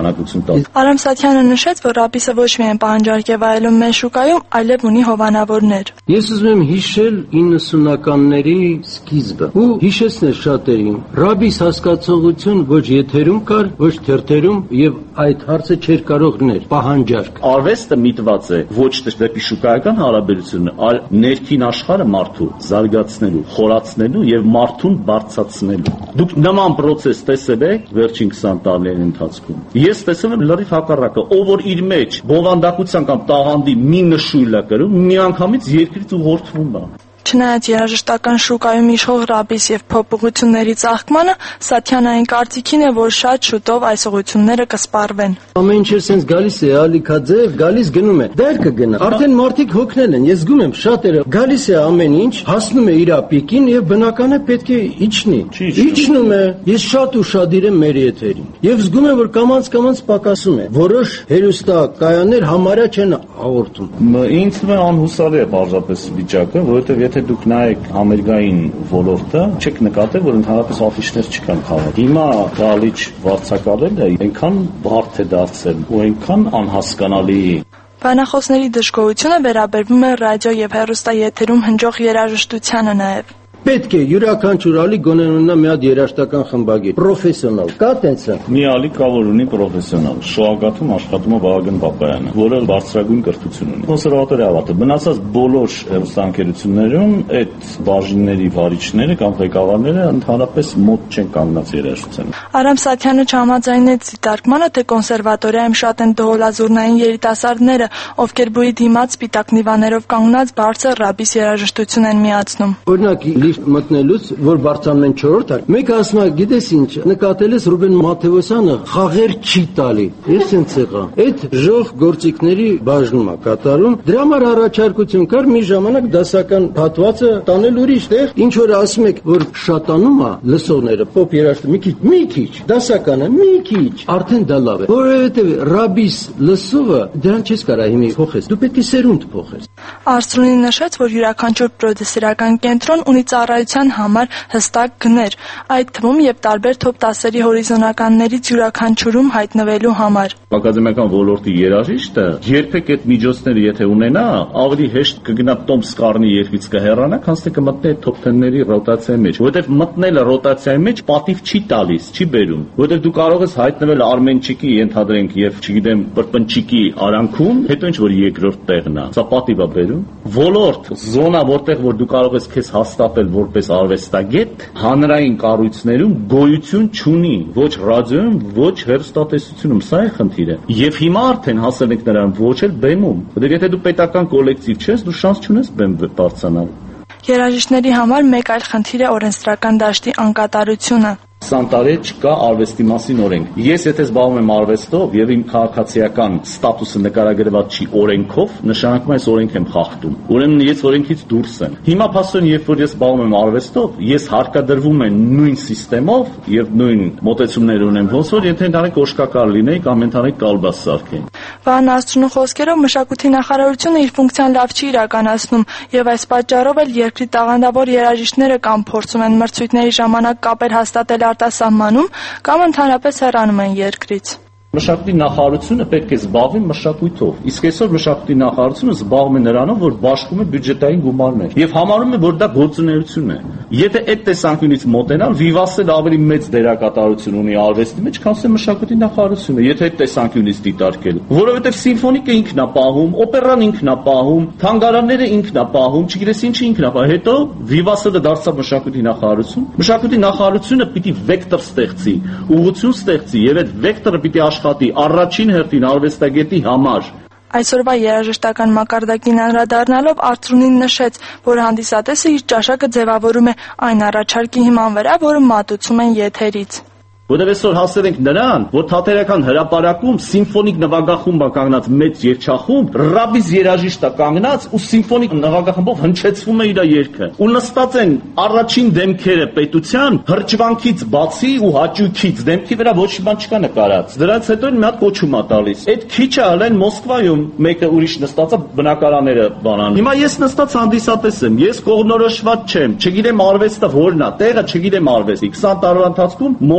նշանակություն տալ։ Արամ Սաթյանը նշեց, որ ռաբիսը ոչ միայն պահանջարկ է վայելում մեր շուկայում, այլև ունի հովանավորներ։ Ես ուզում եմ հիշել 90-ականների սկիզբը ու հիշեցնել շատերին։ Ռաբիս հասկացողություն ոչ եթերում կար, ոչ թերթերում եւ այդ հարցը չէր կարող ներ պահանջարկ։ Արվեստը միտված է ոչ թե դեպի շուկայական հարաբերությունը, այլ ներքին աշխարհը մարդու զարգացնելու, խորացնելու եւ մարդուն բարձրացնելու։ Դուք նման process տեսել եք վերջին 20 տարիների ընթացքում։ Ես տեսել եմ լրիվ հակառակը, ով որ իր մեջ բովանդակության կամ տաղանդի մի նշույլ է կրում, միանգամից երկրից ուղղորդվում է։ Չնայած երաժշտական շուկայում իշխող ռաբիս եւ փոփոխությունների ծաղկմանը, Սաթյանային կարծիքին է, որ շատ շուտով այս ուղղությունները կսպառվեն։ Ամեն ինչ sense գալիս է, ալիքաձև, գալիս գնում է։ Դա էլ կգնա։ Արդեն մարդիկ հոգնել են, ես զգում եմ շատերը, գալիս է ամեն ինչ, հասնում է իր պիկին եւ բնական է պետք է իջնի։ Իջնում է։ Ես շատ ուշադիր եմ մեր եթերին։ Եվ զգում եմ, որ կամած պակասում է։ Որոշ հերոստակայաններ համարյա չեն հաղորդում։ Ինձ թվում է անհուսալի է պարզապես վիճակը, որովհետեւ եթե դուք նայեք ամերիկային ոլորտը, չեք նկատել, որ ընդհանրապես աֆիշներ չկան քաղաք։ Հիմա գալիչ վարձակալելը այնքան բարդ է դարձել ու այնքան անհասկանալի։ Բանախոսների դժգոհությունը վերաբերվում է ռադիո եւ հեռուստաեթերում հնչող երաժշտությանը նաեւ։ Պետք է յուրաքանչյուր ալի գոնե ունենա մի հատ երաժշտական խմբագիր, պրոֆեսիոնալ։ Կա տենցը։ Մի ալի կա որ ունի պրոֆեսիոնալ։ Շոագաթում աշխատում է Վահագն Պապայանը, որը բարձրագույն կրթություն ունի։ Կոնսերվատորի ավարտը։ Մնացած բոլոր հեռուստաընկերություններում այդ բաժինների վարիչները կամ ղեկավարները ընդհանրապես մոտ չեն կանգնած երաժշտությանը։ Արամ Սաթյանը չհամաձայնեց դիտարկմանը, թե կոնսերվատորիայում շատ են դողոլազուրնային երիտասարդները, ովքեր բույի դիմաց սպիտակ նիվաներով կանգնած բարձր ռաբիս երաժշտություն են միացնում։ Օրինակ մտնելուց, որ բարձրանում են 4-րդ այլ, մեկը ասում է, գիտես ինչ, նկատել ես Ռուբեն Մաթեոսյանը խաղեր չի տալի։ Ես ինձ եղա։ Այդ ժող գործիքների բաժնում է կատարում։ Դրա համար առաջարկություն կար մի ժամանակ դասական հատվածը տանել ուրիշ տեղ, ինչ որ ասում եք, որ շատանում է լսողները, պոպ երաժշտությունը մի քիչ, դասականը մի քիչ, արդեն դա լավ է։ Որովհետև ռաբիս լսողը դրան չես կարա հիմի փոխես։ Դու պետք է սերունդ փոխես։ Արծրունին նշեց, որ յուրաքանչյուր պրոդյուսերական կենտրոն ունի ծառայության համար հստակ գներ, այդ թվում եւ տարբեր top 10-երի հորիզոնականներից յուրաքանչյուրում հայտնվելու համար։ Ակադեմիական ոլորտի երաժիշտը երբեք այդ միջոցները եթե ունենա, ավելի հեշտ կգնա Տոմս Կարնի երկրից կհեռանա, քան թե կմտնի top 10-ների ռոտացիայի մեջ, որովհետեւ մտնելը ռոտացիայի մեջ պատիվ չի տալիս, չի բերում, որովհետեւ դու կարող ես հայտնվել Արմենչիկի ենթադրենք եւ չգիտեմ Պրպնչիկի արանքում, հետո ինչ որ երկրորդ տեղն է, սա պատիվ է բերում։ Ոլորտ, զոնա, որտեղ որ դու կարող ես քեզ հաստատել որպես արվեստագետ, հանրային կառույցներում գոյություն չունի, ոչ ռադիոյում, ոչ հեռուստատեսությունում, սա է խնդիրը։ Եվ հիմա արդեն հասել ենք նրան ոչ էլ բեմում։ Որտեղ եթե դու պետական կոլեկտիվ չես, դու շանս չունես բեմ բարձրանալ։ Երաժիշտների համար մեկ այլ խնդիր է օրենսդրական դաշտի անկատարությունը։ 20 տարի չկա արվեստի մասին օրենք։ Ես եթե զբաղվում եմ արվեստով եւ իմ քաղաքացիական ստատուսը նկարագրված չի օրենքով, նշանակում է այս օրենք եմ խախտում։ Ուրեմն ես օրենքից դուրս եմ։ Հիմա փաստորեն երբ որ ես զբաղվում եմ արվեստով, ես հարկադրվում եմ նույն համակարգով եւ նույն մոտեցումներ ունեմ, ոնց որ եթե ընդհանրեն կոշկակար լինեի կամ ընդհանրեն կալբաս սարքեի։ Վահան Աստրունու խոսքերով մշակույթի նախարարությունը իր ֆունկցիան լավ չի իրականացնում եւ այս պատճառով էլ երկրի տաղանդավոր երաժիշտները կամ փորձում են մրցույթների ժամանակ կապեր հաստատել արտասահմանում կամ ընդհանրապես հեռանում են երկրից։ Մշակույթի նախարարությունը պետք է զբաղվի մշակույթով, իսկ այսօր մշակույթի նախարարությունը զբաղվում է նրանով, որ բաշխում է բյուջետային գումարներ եւ համարում է, որ դա գործունեություն է։ Եթե այդ տեսանկյունից մոտենալ, Վիվասել ավելի մեծ դերակատարություն ունի արվեստի մեջ, քան մշակույթի նախարարությունը, եթե այդ տեսանկյունից դիտարկել, որովհետեւ սիմֆոնիկը ինքն է պահում, օպերան ինքն է պահում, թանգարանները ինքն է պահում, չգիտես ինչի ինքն է պահում, հետո Վիվասելը դարձավ մշակույթի նախարարություն։ Մշակույթի նախարարությունը պիտի վեկտոր ստեղծի, ուղղություն ստեղծի եւ այդ վեկտորը պիտի աշխատի առաջին հերթին արվեստագետի համար։ Այսօրվա երաժշտական մակարդակին անդրադառնալով Արծրունին նշեց, որ հանդիսատեսը իր ճաշակը ձևավորում է այն առաջարկի հիման վրա, որը մատուցում են եթերից։ Որտեղ այսօր հասել ենք նրան, որ թատերական հրապարակում սիմֆոնիկ նվագախումբ կանգնած մեծ երգչախումբ, ռաբիս երաժիշտ կանգնած ու սիմֆոնիկ նվագախմբով հնչեցվում է իր երգը։ Ու նստած են առաջին դեմքերը պետության հրճվանքից բացի ու հաճույքից, դեմքի վրա ոչ մի բան չկա նկարած։ Դրանից հետո մի հատ կոչում է տալիս։ Այդ քիչը հələ Մոսկվայում մեկը ուրիշ նստած է բնակարանները բանան։ Հիմա ես նստած հանդիսատես եմ, ես կողմնորոշված չեմ, չգիտեմ արվեստը որն է, տեղը չգիտեմ արվեստի։ 20 տարվա ընթացքում մոլորեց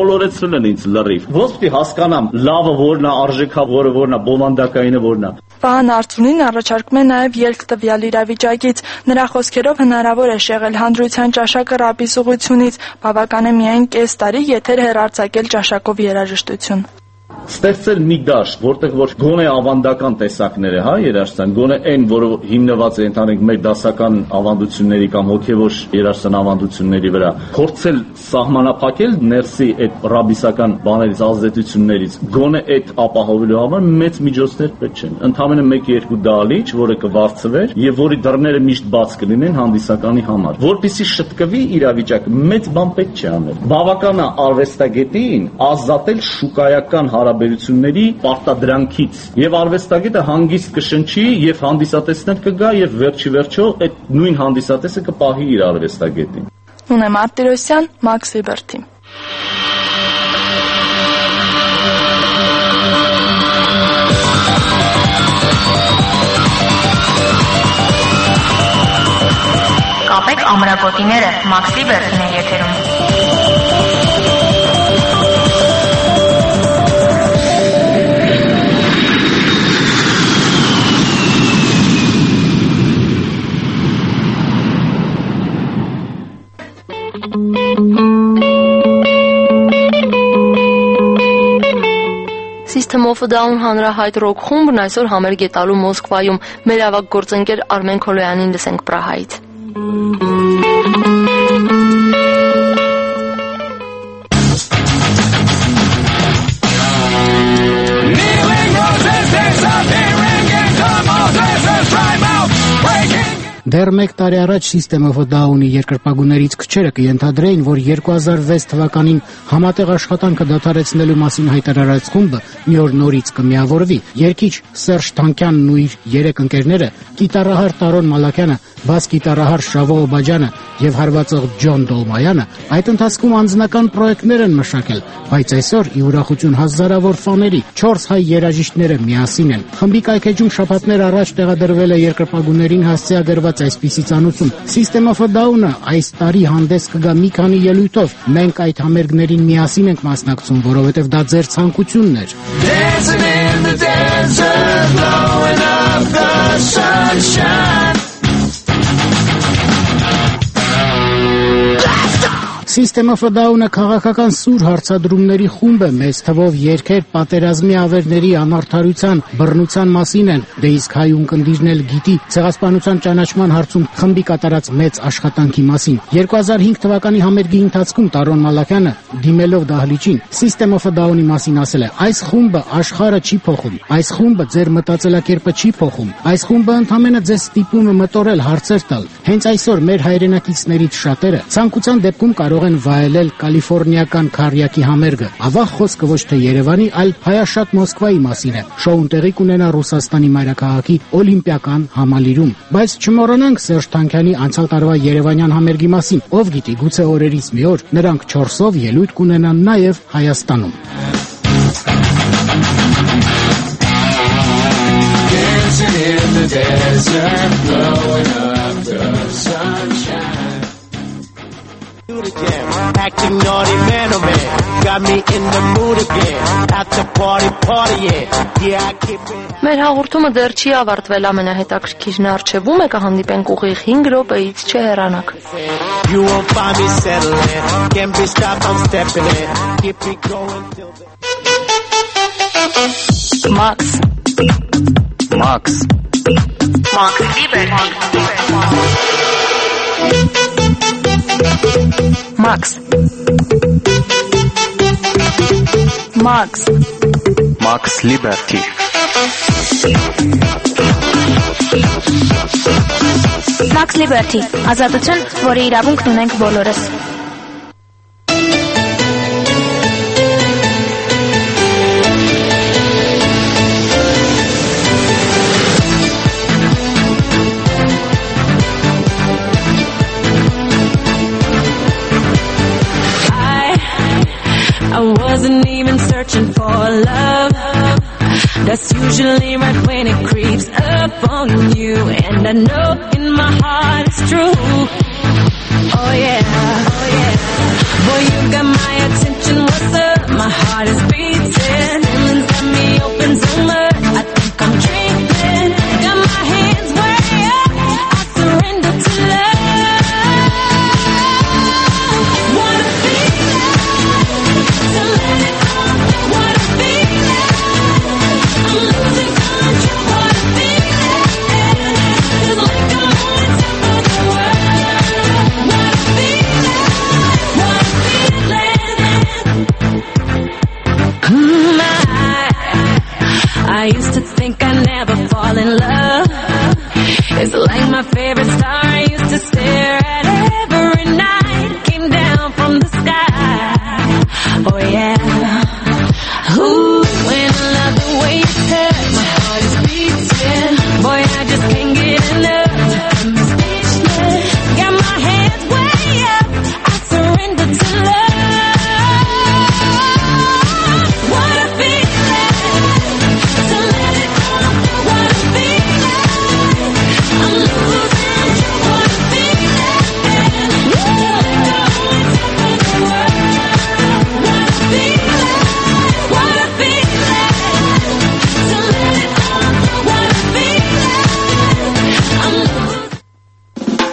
ընդունել ինձ լրիվ։ Ոնց պիտի հասկանամ լավը որն է, արժեքա որն է, բովանդակայինը որն է։ Վահան Արծունին առաջարկում է նաև ելք տվյալ իրավիճակից։ Նրա խոսքերով հնարավոր է շեղել հանրության ճաշակը ռաբիս ուղղությունից, բավական է միայն կես տարի եթեր հեռարձակել ճաշակով երաժշտություն։ Ստեղծել մի դաշտ, որտեղ որ գոնե ավանդական տեսակները, երաժշտության, գոնե այն, որը հիմնված է ընդհանրենք մեր դասական ավանդությունների կամ հոգևոր երաժշտական ավանդությունների վրա, փորձել սահմանափակել ներսի այդ ռաբիսական բաներից, ազդեցություններից, գոնե այդ ապահովելու համար մեծ միջոցներ պետք չեն։ Ընդամենը 1-2 դահլիճ, որը կվարձվեր եւ որի դռները միշտ բաց կլինեն հանդիսականի համար, որպեսզի շտկվի իրավիճակը, մեծ բան պետք չի անել։ Բավական է արվեստագետին ազատել շուկայական հարաբերությունների պարտադրանքից եւ արվեստագետը հանգիստ կշնչի եւ հանդիսատեսներ կգա եւ վերջի այդ նույն հանդիսատեսը կպահի իր արվեստագետին։ Նունե Մարտիրոսյան, Մաքս Լիբերթի։ Կապեք ամրագոտիները, Մաքս Լիբերթին է եթերում։ System of a Down հանրահայտ ռոք խումբն այսօր համերգ է տալու Մոսկվայում։ Մեր ավագ գործընկեր Արմեն Քոլոյանին լսենք Պրահայից։ Դեռ 1 տարի առաջ System of a Down-ի երկրպագուներից քչերը կընտրեին, որ 2006 թվականին համատեղ աշխատանքը դադարեցնելու մասին հայտարարած խումբը մի օր նորից կմիավորվի։ Երգիչ Սերժ Թանկյանն ու իր 3 ընկերները, գիտարահար Տարոն Մալաքյանը, բաս գիտարահար Շավո Օբաջյանը եւ հարվածող Ջոն Դոլմայանը այդ ընթացքում անձնական պրոյեկտներ են մշակել, բայց այսօր ի ուրախություն հազարավոր ֆաների 4 հայ երաժիշտները միասին են։ Խմբի կայքեջում շաբաթներ առաջ տեղադրվել է երկրպագուներին հասցեագրված այսպիսի ծանուցում։ System of a Down-ը այս տարի հանդես կգա մի քանի ելույթով։ Մենք այդ համերգներին միասին ենք մասնակցում, որովհետև դա ձեր ցանկությունն էր։ Dancing in the desert, blowing up the sunshine. System of a Down-ը քաղաքական սուր հարցադրումների խումբ է, մեծ թվով երգեր պատերազմի ավերների անարդարության, բռնության մասին են, դե իսկ հայ ունկնդիրն էլ գիտի ցեղասպանության ճանաչման հարցում խմբի կատարած մեծ աշխատանքի մասին։ 2005 թվականի համերգի ընթացքում Տարոն Մալաքյանը, դիմելով դահլիճին, System of a Down-ի մասին ասել է. «Այս խումբը աշխարհը չի փոխում, այս խումբը ձեր մտածելակերպը չի փոխում, այս խումբը ընդհանրապես ձեզ ստիպում է մտորել, հարցեր տալ։ Հենց այսօր մեր հայրենակիցներից շատերը ցանկության դեպքում կարող են վայելել կալիֆոռնիական քարյակի համերգը։ Ավաղ խոսքը ոչ թե Երևանի, այլ հայաշատ Մոսկվայի մասին է։ Շոուն տեղի կունենա Ռուսաստանի մայրաքաղաքի Օլիմպիական համալիրում։ Բայց չմոռանանք Սերժ Թանկյանի անցյալ տարվա Երևանյան համերգի մասին։ Ով գիտի, գուցե օրերից մի օր նրանք 4-ով ելույթ կունենան նաև Հայաստանում։ Dancing in the desert, blowing up the sunshine. Acting naughty man, oh man, got me in the mood again. At the party, yeah, I keep it. Մեր հաղորդումը դեռ չի ավարտվել, ամենահետաքրքիրն առջևում է կհանդիպենք ուղիղ 5 րոպեից չհեռանաք։ You won't find me settling, can't be stopped, I'm stepping in. Keep it going till the Max Liber Max Liberty Max Liberty, ազատություն, որի իրավունքն ունենք բոլորս։ I wasn't even searching for love. That's usually right when it creeps up on you. And I know in my heart it's true. Oh yeah, oh yeah. Boy, you got my attention, what's up? My heart is beating. Feelings got me open so much, I think I'm dreaming. Got my hands way up, I surrender to love. What a feeling, to let it all go. What a feeling, I'm losing control. What a feeling, it's like I'm on top of the world. What a feeling, what a feeling. I used to think I'd never fall in love. It's like my favorite star I used to stare at every night. Came down from the sky. Oh yeah. Ooh, when I love the way you touch, my heart is beating. Boy, I just can't get enough. I'm speechless. Got my hands way up, I surrender to love. What a feeling, to let it all go. What a feeling, I'm losing control. What a feeling, it's like I'm on top of the world. What a feeling, what a feeling, to let it all go. What a feeling, I'm losing.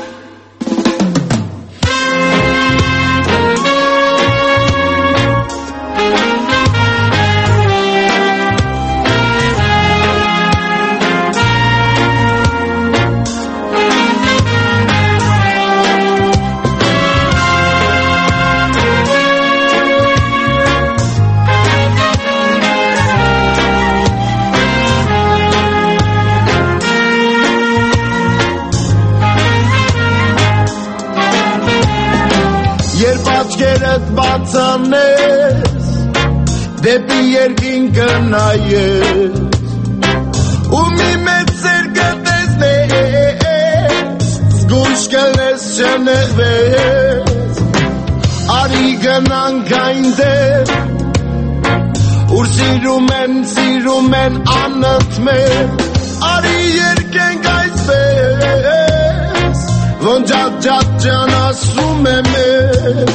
Երբ աչքերդ բացանես, դեպի երկինքը նայես, ու մի մեծ սեր կտեսնես, զգույշ կլես չնեղվես, արի գնանք այնտեղ, ուր սիրում են անընդմեր, արի երկենք այսպես, ոնց ջատ ջան ասում եմ ես.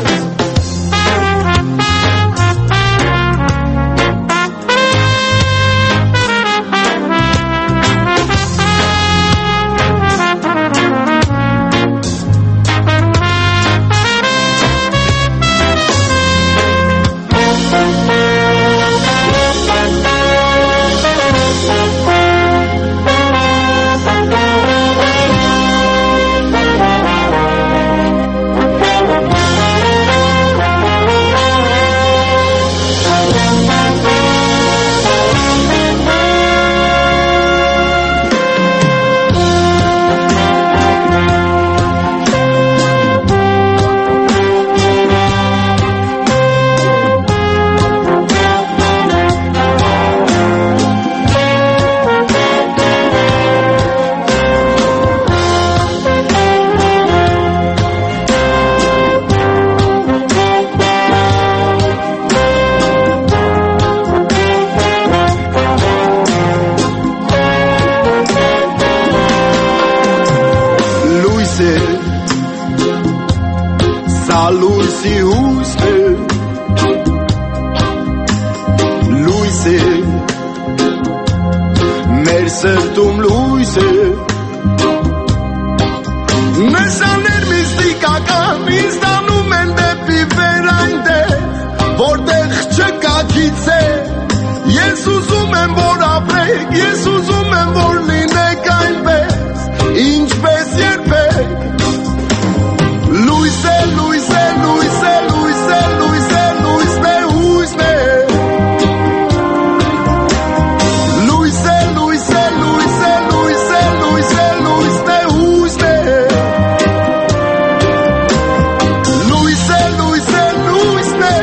Լույսի հույսն է, լույս է, մեր սրտում լույս է, նշաններ միստիկական ինձ տանում են դեպի վեր այնտեղ, որտեղ չկա գիծե, ես ուզում եմ որ ապրեք, ես ուզում եմ որ լինեք այնպես, ինչպես երբեք. Լույս է, լույս է, լույս է, լույս է, լույս է, լույսն է, հույսն է. Լույս է, լույս է, լույս է, լույս է, լույս է, լույսն է, հույսն է. Լույս է, լույս է, լույսն է,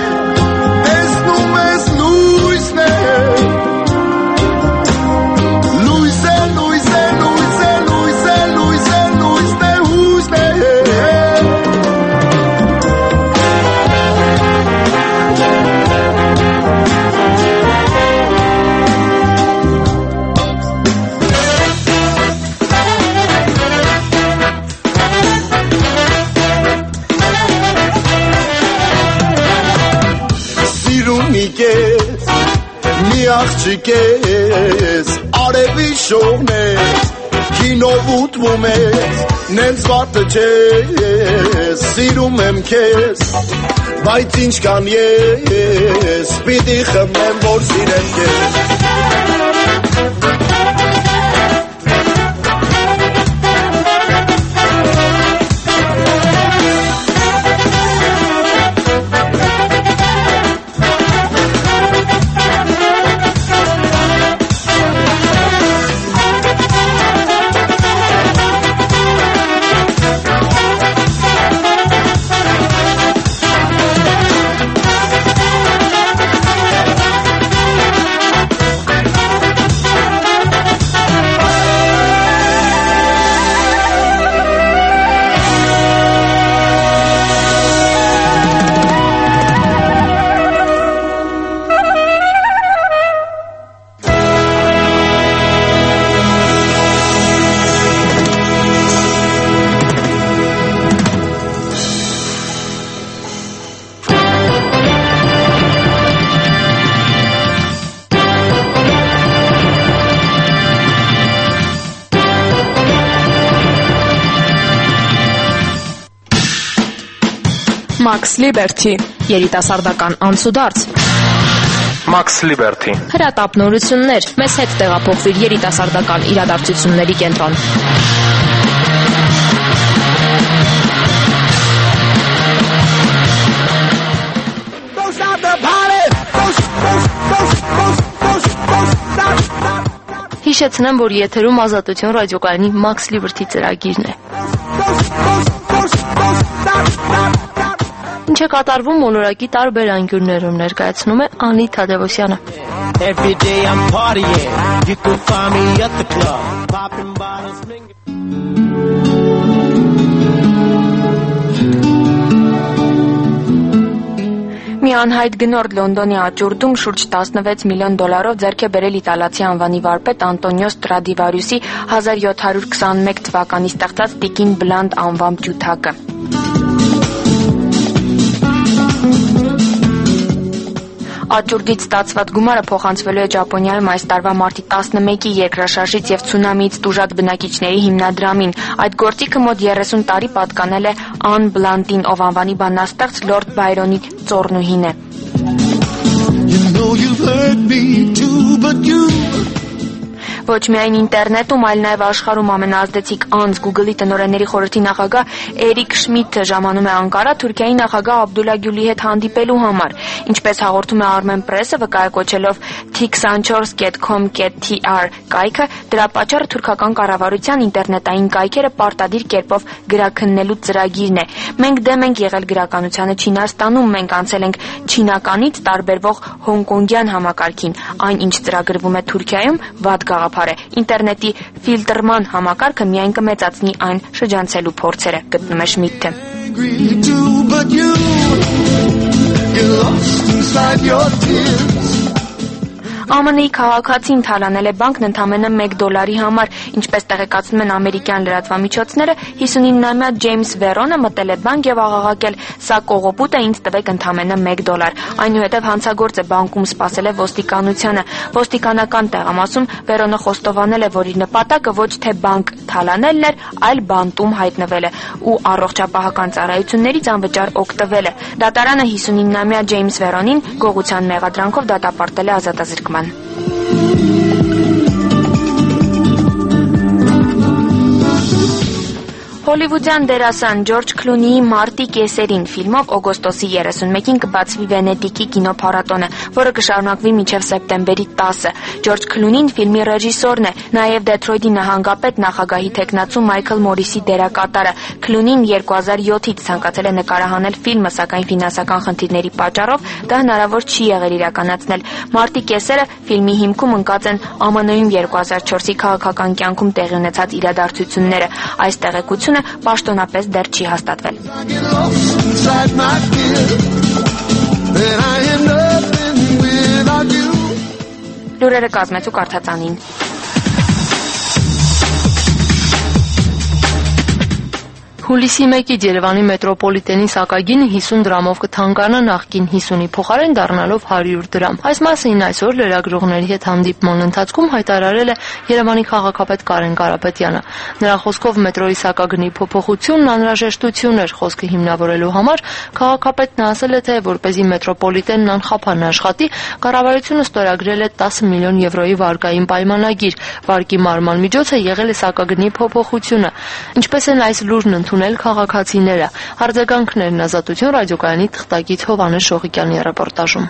տեսնում ես լույսն է. Լույս է, լույս աղջիկես արևի շողնես Կինով ուտվում ես նենց վարտը չես Սիրում եմ քեզ Բայց ինչ կան ես Պիտի խմեմ որ սիրեմ քեզ Max Liberty երիտասարդական անցուդարձ Max Liberty հրատապնորություններ մեզ հետ տեղափոխվիր երիտասարդական իրադարձությունների կենտրոն Հիշեցնեմ, որ եթերում Ազատություն ռադիոկայանի Max Liberty ծրագիրն է Ինչ է կատարվում մոլորակի տարբեր անկյուններում ներկայացնում է Անի Թադևոսյանը Every day I'm partying You can find me at the club Popping bottles Մի անհայտ գնորդ Լոնդոնի աճուրդում շուրջ 16 միլիոն դոլարով ձեռք է բերել իտալացի անվանի վարպետ Անտոնիո Ստրադիվարյուսի 1721 թվականի ստեղծած Տիկին Բլանդ անվան պյութակը Աճուրդից ստացված գումարը փոխանցվելու է Ճապոնիայում այս տարվա մարտի 11-ի երկրաշարժից եւ ցունամիից տուժած բնակիչների հիմնադրամին։ Այդ գործիքը մոտ 30 տարի պատկանել է Ան Բլանտին, ով անվանի բանաստեղծ Լորդ Բայրոնի ծոռնուհին է։ Ոչ միայն ինտերնետում, այլ նաև աշխարհում ամենաազդեցիկ անձ Google-ի տնօրենների խորհրդի նախագահ Էրիկ Շմիդթը ժամանում է Անկարա Թուրքիայի նախագահ Աբդուլլա Գյուլի հետ հանդիպելու համար։ Ինչպես հաղորդում է Armen Press-ը, վկայակոչելով tik24.com.tr կայքը, դրա պատճառը թուրքական կառավարության ինտերնետային կայքերը պարտադիր կերպով գրաքննելու ծրագիրն է։ Մենք դեմ ենք եղել գրականությանը Չինաստանում, մենք անցել ենք չինականից տարբերվող հոնկոնգյան համակարգին։ Այն, ինչ ծրագրվում է Թուրքիայում, վատ գաղափար է։ Ինտերնետի ֆիլտրման համակարգը միայն կմեծացնի այն շրջանցելու փորձերը, գտնում է Շմիդթը։ ԱՄՆ-ի քաղաքացին թալանել է բանկն ընդամենը $1 համար, ինչպես տեղեկացնում են ամերիկյան լրատվամիջոցները, 59-ամյա Ջեյմս Վերոնը մտել է բանկ եւ աղաղակել. «Սա կողոպուտ է, ինձ տվեք ընդամենը $1»։ Այնուհետև հանցագործը բանկում սպասել է ոստիկանությանը։ Ոստիկանական տեղամասում Վերոնը խոստովանել է, որ իր նպատակը ոչ թե բանկ թալանելն էր, այլ բանտում հայտնվելը ու առողջապահական ծառայություններից անվճար օգտվելը։ Դատարանը 59-ամյա Ջեյմս Վերոնին գողության մեղադրանքով դատապարտել է ազատազրկման։ Հոլիվուդյան դերասան Ջորջ Քլունիի «Մարտի կեսերին» ֆիլմով օգոստոսի 31-ին կբացվի Վենետիկի կինոփառատոնը, որը կշարունակվի մինչև սեպտեմբերի 10-ը։ Ջորջ Քլունին ֆիլմի ռեժիսորն է, նաև Դեթրոյթի նահանգապետ նախագահի թեկնածու Մայքլ Մորիսի դերակատարը։ Քլունին 2007-ից ցանկացել է նկարահանել ֆիլմը, սակայն ֆինանսական խնդիրների պատճառով դա հնարավոր չի եղել իրականացնել։ «Մարտի կեսերը» ֆիլմի հիմքում ընկած են ԱՄՆ-ում 2004-ի քաղաքական կյանքում տեղի ունեցած իրադարձությունները։ Այս տեղեկությունը պաշտոնապես դեռ չի հաստատվել։ Լուրերը կազմեց ու կարդաց Անին։ Հուլիսի 1-ից Երևանի մետրոպոլիտենի սակագինը 50 դրամով կթանկանա նախկին 50-ի փոխարեն դառնալով 100 դրամ։ Այս մասին այսօր լրագրողների հետ հանդիպման ընթացքում հայտարարել է Երևանի քաղաքապետ Կարեն Կարապետյանը։ Նրա խոսքով մետրոյի սակագնի փոփոխությունն անհրաժեշտություն էր, խոսքը հիմնավորելու համար քաղաքապետն ասել է, թե որպեսզի մետրոպոլիտենն անխափան աշխատի, կառավարությունը ստորագրել է 10 միլիոն եվրոյի վարկային պայմանագիր։ Վարկի մարման միջոցը եղել է սակագնի փոփոխությունը։ Ինչպես են այս լուրն ընդունել քաղաքացիները։ Արձագանքներն Ազատություն ռադիոկայանի թղթակից Հովհաննես Շողիկյանի ռեպորտաժում։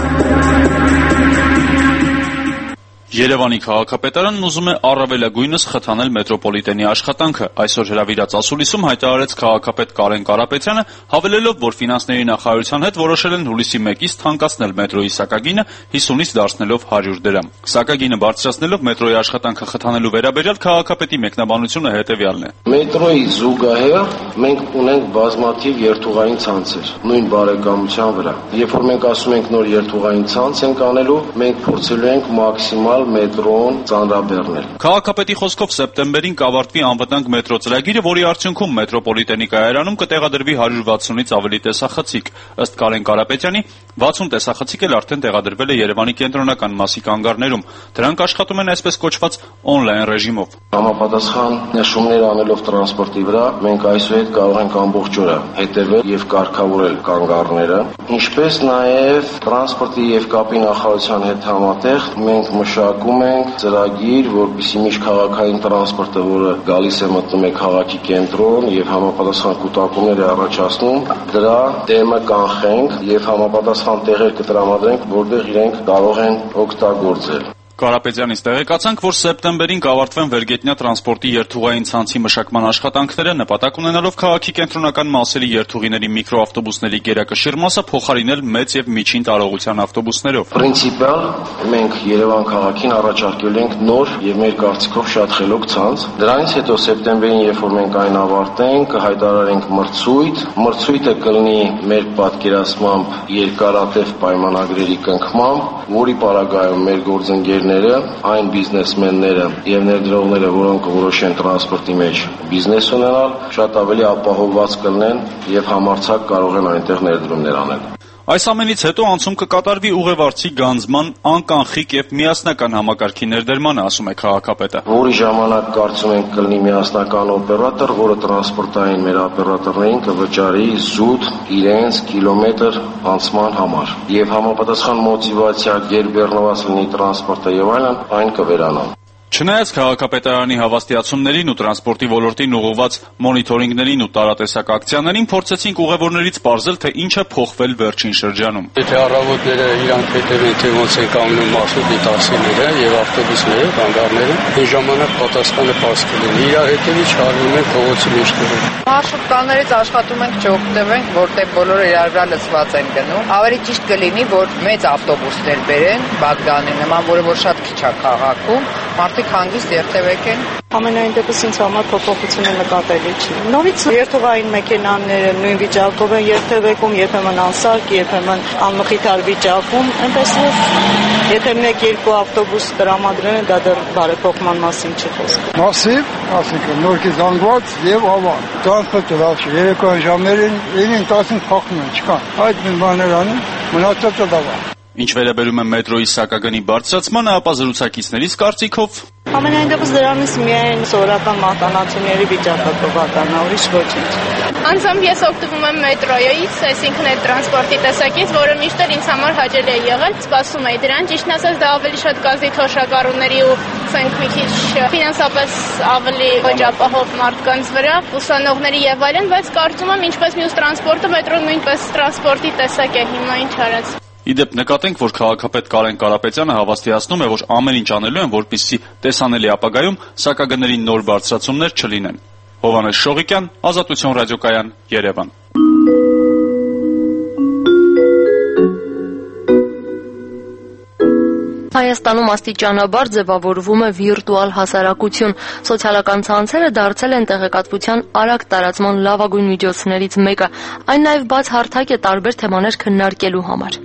Երևանի քաղաքապետարանն ուզում է առավելագույնս խթանել մետրոպոլիտենի աշխատանքը։ Այսօր հրավիրած ասուլիսում հայտարարեց քաղաքապետ Կարեն Կարապետյանը, հավելելով, որ ֆինանսների նախարարության հետ որոշել են հուլիսի 1-ից թանկացնել մետրոյի սակագինը 50-ից դարձնելով 100 դրամ։ Սակագինը բարձրացնելով մետրոյի աշխատանքը խթանելու վերաբերյալ քաղաքապետի մեկնաբանությունը հետևյալն է. Մետրոյի զուգահեռ մենք ունենք բազմաթիվ երթուղային ցանցեր, նույն բարեկամության վրա։ Երբ որ մենք ասում ենք նոր երթուղային ցանց ենք անելու, մենք փորձելու ենք մաքսիմալ մետրոն ծանրաբեռնել։ Քաղաքապետի խոսքով սեպտեմբերին կավարտվի անվտանգ մետրո ծրագիրը, որի արդյունքում մետրոպոլիտենի կայարանում կտեղադրվի 160-ից ավելի տեսախցիկ։ Ըստ Կարեն Կարապետյանի, 60 տեսախցիկ էլ արդեն տեղադրվել է Երևանի կենտրոնական մասի կանգառներում։ Դրանք աշխատում են այսպես կոչված on-line ռեժիմով։ Համապատասխան նշումներ անելով տրանսպորտի վրա, մենք այսուհետ կարող ենք ամբողջ օրը հետևել եւ կարգավորել կանգառները, ինչպես նաեւ տրանսպորտի եւ կապի նախարարության հետ համատեղ մենք մշակում ենք ծրագիր, որպեսզի միշտ քաղաքային տրանսպորտը, որը գալիս է մտնում է քաղաքի կենտրոն եւ համապատասխան կուտակումներ է առաջացնում, դրա դեմը կանխենք եւ համապատասխան տեղեր կտրամադրենք, որտեղ իրենք կարող են օգտագործել։ Կարապետյանից տեղեկացանք, որ սեպտեմբերին կավարտվեն վերգետնյա տրանսպորտի երթուղային ցանցի մշակման աշխատանքները, նպատակ ունենալով քաղաքի կենտրոնական մասերի երթուղիների միկրոավտոբուսների գերակշիռ մասը փոխարինել մեծ եւ միջին տարողության ավտոբուսներով։ Պրինցիպալ մենք Երևան քաղաքին առաջարկել ենք նոր եւ մեր կարծիքով շատ խելոք ցանց։ Դրանից հետո սեպտեմբերին, երբ որ մենք այն ավարտենք, կհայտարարենք մրցույթ։ Մրցույթը կլինի մեր պատկերացմամբ երկարատև պայմանագրերի կնքմամբ, որի պարագայում մեր գործընկերները այն բիզնեսմենները եւ ներդրողները, որոնք որոշեն տրանսպորտի մեջ բիզնես ունենալ, շատ ավելի ապահովված կլինեն եւ համարձակ կարող են այնտեղ ներդրումներ անել։ Այս ամենից հետո անցում կկատարվի ուղևորցի գանձման անկանխիկ եւ միասնական համակարգի ներդրմանը, ասում է քաղաքապետը։ Որի ժամանակ կարծում ենք կլինի միասնական օպերատոր, որը տրանսպորտային մեր օպերատորներին կվճարի զուտ իրենց կիլոմետր անցման համար եւ համապատասխան մոտիվացիա գերբեռնված լինի տրանսպորտը եւ այլն, այն կվերանա։ Չնայած քաղաքապետարանի հավաստիացումներին ու տրանսպորտի ոլորտին ուղղված մոնիթորինգներին ու տարատեսակ ակցիաներին, փորձեցինք ուղևորներից պարզել, թե ինչ է փոխվել վերջին շրջանում։ Եթե առավոտները իրանք հետևեն, թե ոնց են կանգնում մարշրուտի տաքսիները եւ ավտոբուսները, կանգառները, այն ժամանակ պատասխանը պարզ կլինի։ Իրա հետևից չարվում են փողոցի մեջտեղը։ Մարշրուտկաներից աշխատում ենք չօգտվենք, որտեղ բոլորը իրար վրա լցված են գնում։ Ավելի ճիշտ կլինի, որ մեծ ավտոբուսներ բերեն, Բագդանի նման, որը որ շատ քիչ է քաղաքում, մարդիկ հանգիստ երթևեք են։ Ամենայն դեպս ինձ համար փոփոխությունը նկատելի չի։ Նորից երթուղային մեքենաները նույն վիճակով են երթևեկում, երբեմն անսարք, երբեմն անմխիթար վիճակում, այնպես որ եթե 1-2 ավտոբուս տրամադրեն, դա դեռ բարեփոխման մասին չի խոսքը։ Մասիվ, ասիկա նորքի զանգված եւ ավան։ Տրանսպորտը լավ չէ, երեկոյան ժամերին 9-10 փոխում են, չկան։ Այդ մի բաներ անում, մնացածը լավ է։ Ինչ վերաբերում է մետրոյի սակագնի բարձրացմանը, ապա զրուցակիցներից կարծիքով ամենայն դեպս դրանից միայն սովորական մատանացիների վիճակը կվականա, ուրիշ ոչինչ։ Անձամբ ես օգտվում եմ մետրոյից, այսինքն այդ տրանսպորտի տեսակից, որը միշտ ինձ համար հաճելի է եղել, սպասում էի դրան, ճիշտն ասած դա ավելի շատ կազդի թոշակառուների ու ցենք մի քիչ ֆինանսապես ավելի ոչ ապահով մարդկանց վրա, ուսանողների եւ այլն, բայց կարծում եմ ինչպես մյուս տրանսպորտը, մետրոն նույնպես տրանսպորտի տեսակ է, հիմա ինչ արած։ Իդեպ նկատենք, որ քաղաքապետ Կարեն Կարապետյանը հավաստիացնում է, որ ամեն ինչ անելու են, որպեսզի տեսանելի ապագայում սակագների նոր բարձրացումներ չլինեն։ Հովհաննես Շողիկյան, Ազատություն ռադիոկայան, Երևան։ Հայաստանում աստիճանաբար ձևավորվում է վիրտուալ հասարակություն։ Սոցիալական ցանցերը դարձել են տեղեկատվության արագ տարածման լավագույն միջոցներից մեկը։ Այն նաև բաց հարթակ է տարբեր թեմաներ քննարկելու համար։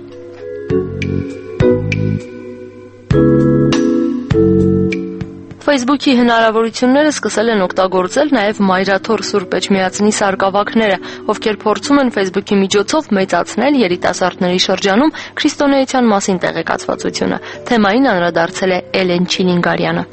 Facebook-ի հնարավորությունները սկսել են օգտագործել նաև Մայրաթոր Սուրբ Էջմիածնի սարկավակները, ովքեր փորձում են Facebook-ի միջոցով մեծացնել երիտասարդների շրջանում քրիստոնեության մասին տեղեկացվածությունը։ Թեմային անդրադարձել է Էլեն Չիլինգարյանը։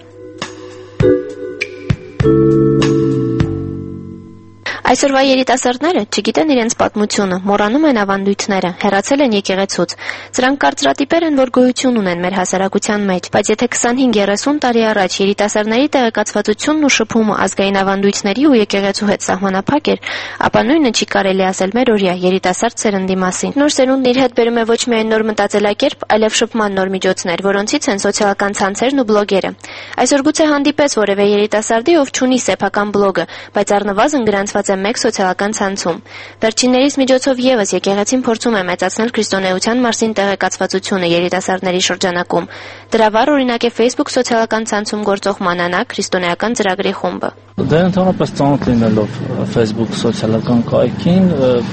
Այսօրվա երիտասարդները չգիտեն իրենց պատմությունը, մոռանում են ավանդույթները, հեռացել են եկեղեցուց։ Սրանք կարծրատիպեր են, որ գոյություն ունեն մեր հասարակության մեջ, բայց եթե 25-30 տարի առաջ երիտասարդների տեղեկացվածությունն ու շփումը ազգային ավանդույթների ու եկեղեցու հետ սահմանափակ էր, ապա նույնը չի կարելի ասել մեր օրյա երիտասարդ սերնդի մասին։ Նոր սերունդն իր հետ բերում է ոչ միայն նոր մտածելակերպ, այլև շփման նոր միջոցներ, որոնցից են սոցիալական ցանցերն ու բլոգերը։ Այսօր գուցե հանդիպես որևէ երիտասարդի, ով չունի սեփական բլոգը, բայց առնվազն գրանցված է մեկ սոցիալական ցանցում։ Վերջիններիս միջոցով եւս եկեղեցին փորձում է մեծացնել քրիստոնեության մասին տեղեկացվածությունը երիտասարդների շրջանակում։ Դրա վառ օրինակ է Facebook սոցիալական ցանցում գործող Մանանա քրիստոնեական ծրագրի խումբը։ Դե ընդհանրապես ծանոթ լինելով Facebook սոցիալական կայքին,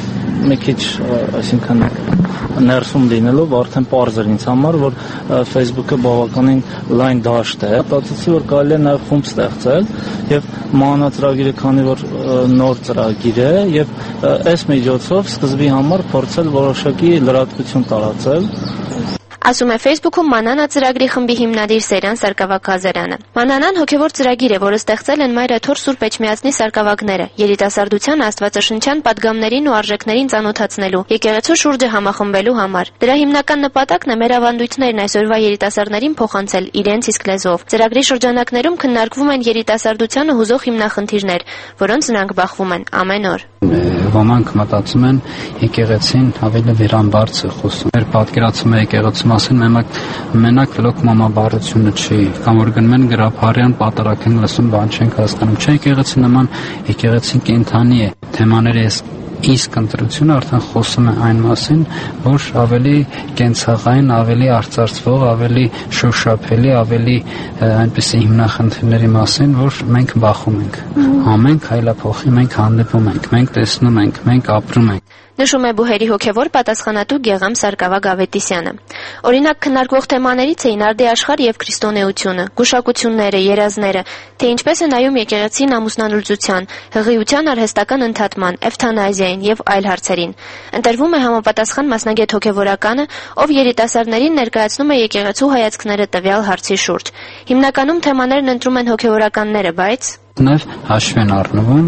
մի քիչ, այսինքն ներսում լինելով արդեն պարզ էր ինձ համար, որ Facebook-ը բավականին լայն դաշտ է։ Մտածեցի, որ կարելի է նաև խումբ ստեղծել եւ Մանանա ծրագիրը, քանի որ նոր ծրագիր է եւ այս միջոցով սկզբի համար փորձել որոշակի լրատվություն տարածել։ Ասում է Facebook-ում Մանանա ծրագրի խմբի հիմնադիր Սերյան Սարգսակազարյանը։ Մանանան հոգևոր ծրագիր է, որը ստեղծել են Մայրաթոր Սուրբ Էջմիածնի սարկավակները, երիտասարդության աստվածաշնչյան պատգամներին ու արժեքներին ծանոթացնելու, եկեղեցու շուրջը համախմբելու համար։ Դրա հիմնական նպատակն է մեր ավանդույթներն այսօրվա երիտասարդներին փոխանցել իրենց իսկ լեզվով։ Ծրագրի շրջանակներում քննարկվում են երիտասարդությանը հուզող հիմնախնդիրներ, որոնց նրանք բախվում են ամեն օր։ Ոմանք մտածում են եկեղեցին ավելի վերամբարձ է խոսում։ Մեր պատկերացումը եկեղեցու մասին մենակ վլոգ մամաբառությունը չի, կամ որ գնում են գրաբարյան պատարակ են լսում, բան չենք հասկանում։ Չէ, եկեղեցի նման, եկեղեցին կենդանի է։ Թեմաները իսկ ընտրությունը արդեն խոսում է այն մասին, որ ավելի կենցաղային, ավելի արծարծվող, ավելի շոշափելի, ավելի այնպիսի հիմնախնդիրների մասին, որ մենք բախում ենք։ Ամենք հայլափոխի, մենք հանդիպում ենք, մենք տեսնում ենք, մենք ապրում ենք։ Նշում է Բուհերի հոգևոր պատասխանատու Գեգամ Սարգսակ Ավետիսյանը։ Օրինակ քննարկվող թեմաներից էին արդի-աշխարհ եւ քրիստոնեությունը, գուշակությունները, երազները, թե ինչպես է նայում եկեղեցին ամուսնալուծության, հղիության արհեստական ընդհատման, էվթանազիային եւ այլ հարցերին։ Ընտրվում է համապատասխան մասնագետ հոգևորականը, ով երիտասարդներին ներկայացնում է եկեղեցու հայացքները տվյալ հարցի շուրջ։ Հիմնականում թեմաներն ընտրում են հոգևորականները, բայց Նաև հաշվի են առնվում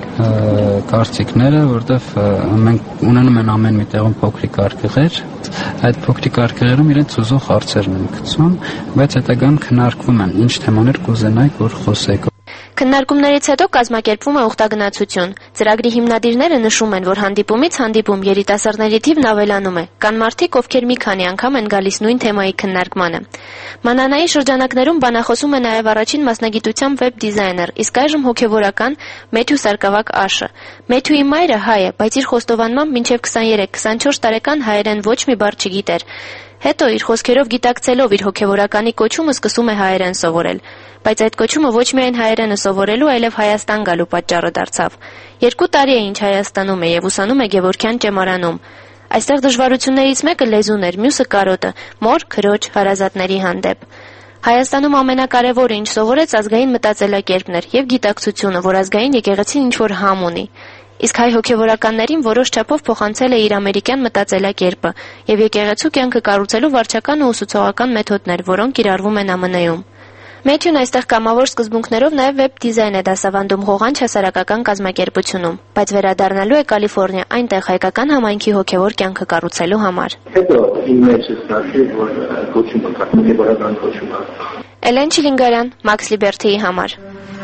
կարծիքները, որտեվ մենք ունենում են ամեն մի տեղում փոքրիկ արկղեր, այդ փոքրիկ արկղերում իրենց ուզող հարցերն են գցում, բայց հետագայում քննարկվում են, ինչ թեմաներ կուզենայիք, որ խոսեք։ Քննարկումներից հետո կազմակերպվում է ուխտագնացություն։ Ծրագրի հիմնադիրները նշում են, որ հանդիպումից հանդիպում երիտասարդների թիվն ավելանում է։ Կան մարդիկ, ովքեր մի քանի անգամ են գալիս նույն թեմայի քննարկմանը։ Մանանայի շրջանակներում բանախոսում է նաև առաջին մասնագիտությամբ վեբ դիզայներ, իսկ այժմ հոգևորական Մեթյու Սարգսակ Աշը։ Մեթյուի մայրը հայ է, բայց իր խոստովանմամբ մինչև 23-24 տարեկան հայերեն ոչ մի բառ չգիտեր։ Հետո իր խոսքերով գիտակցելով իր հոգևորականի կոչումը սկսում է հայերեն սովորել, բայց այդ կոչումը ոչ միայն հայերենը սովորելու, այլև Հայաստան գալու պատճառը դարձավ։ 2 տարի է ինչ Հայաստանում է եւ ուսանում է Գևորգյան ճեմարանում։ Այստեղ դժվարություններից մեկը լեզուն էր, մյուսը կարոտը, մոր, քրոջ, հարազատների հանդեպ։ Հայաստանում ամենակարևորը, ինչ սովորեց, ազգային մտածելակերպն էր եւ գիտակցությունը, որ ազգային եկեղեցին ինչ-որ համ ունի։ Իսկ հայ հոգևորականներին որոշ չափով փոխանցել է իր ամերիկյան մտածելակերպը եւ եկեղեցու կյանքը կառուցելու վարչական ու ուսուցողական մեթոդներ, որոնք կիրառվում են ԱՄՆ-ում։ Մեթյուն այստեղ կամավոր սկզբունքներով նաև վեբ դիզայն է դասավանդում Ղողանջ հասարակական կազմակերպությունում, բայց վերադառնալու է Կալիֆոռնիա, այնտեղ հայկական համայնքի հոգևոր կյանքը կառուցելու համար։ Հետո իմեջը ստացի, որ կոչումը կա, հոգևորական կոչումը։ Էլեն Չիլինգարյան, Max Liberty-ի համար։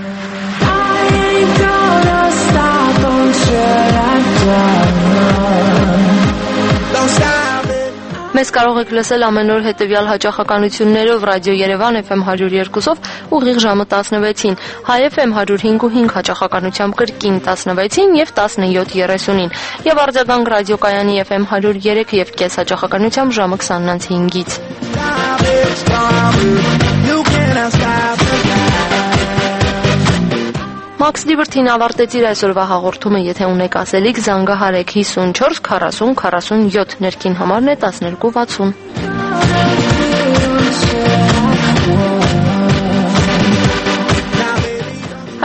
Մեզ կարող եք լսել ամեն օր հետևյալ հաճախականություններով Ռադիո Երևան FM 102-ով ուղիղ ժամը 16-ին, Հայ FM 105.5 հաճախականությամբ կրկին 16-ին եւ 17:30-ին եւ արձագանք ռադիոկայանի FM 103 եւ կես հաճախականությամբ ժամը 20:05-ից։ Max Liberty-ն ավարտեց իր այսօրվա հաղորդումը, եթե ունեք ասելիք, զանգահարեք 54 40 47, ներքին համարն է 1260։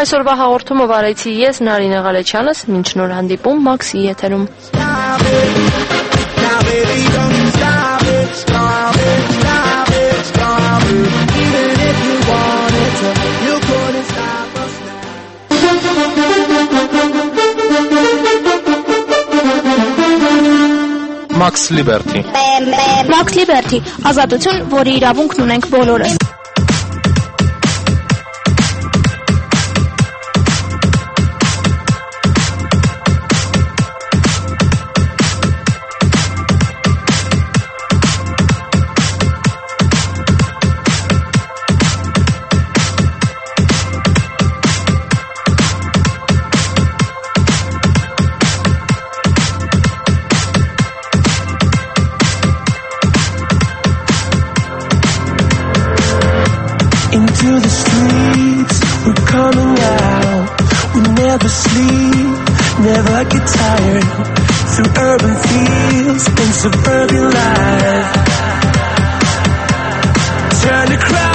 Այսօրվա հաղորդումը վարեցի ես Նարինե Ղալեչյանս, մինչ նոր հանդիպում Մաքսի եթերում։ Max Liberty Max Liberty, ազատություն, որի իրավունքն ունենք բոլորս։ Into the streets, we're coming out. We never sleep, never get tired. Through urban fields and suburban life. Turn the crowd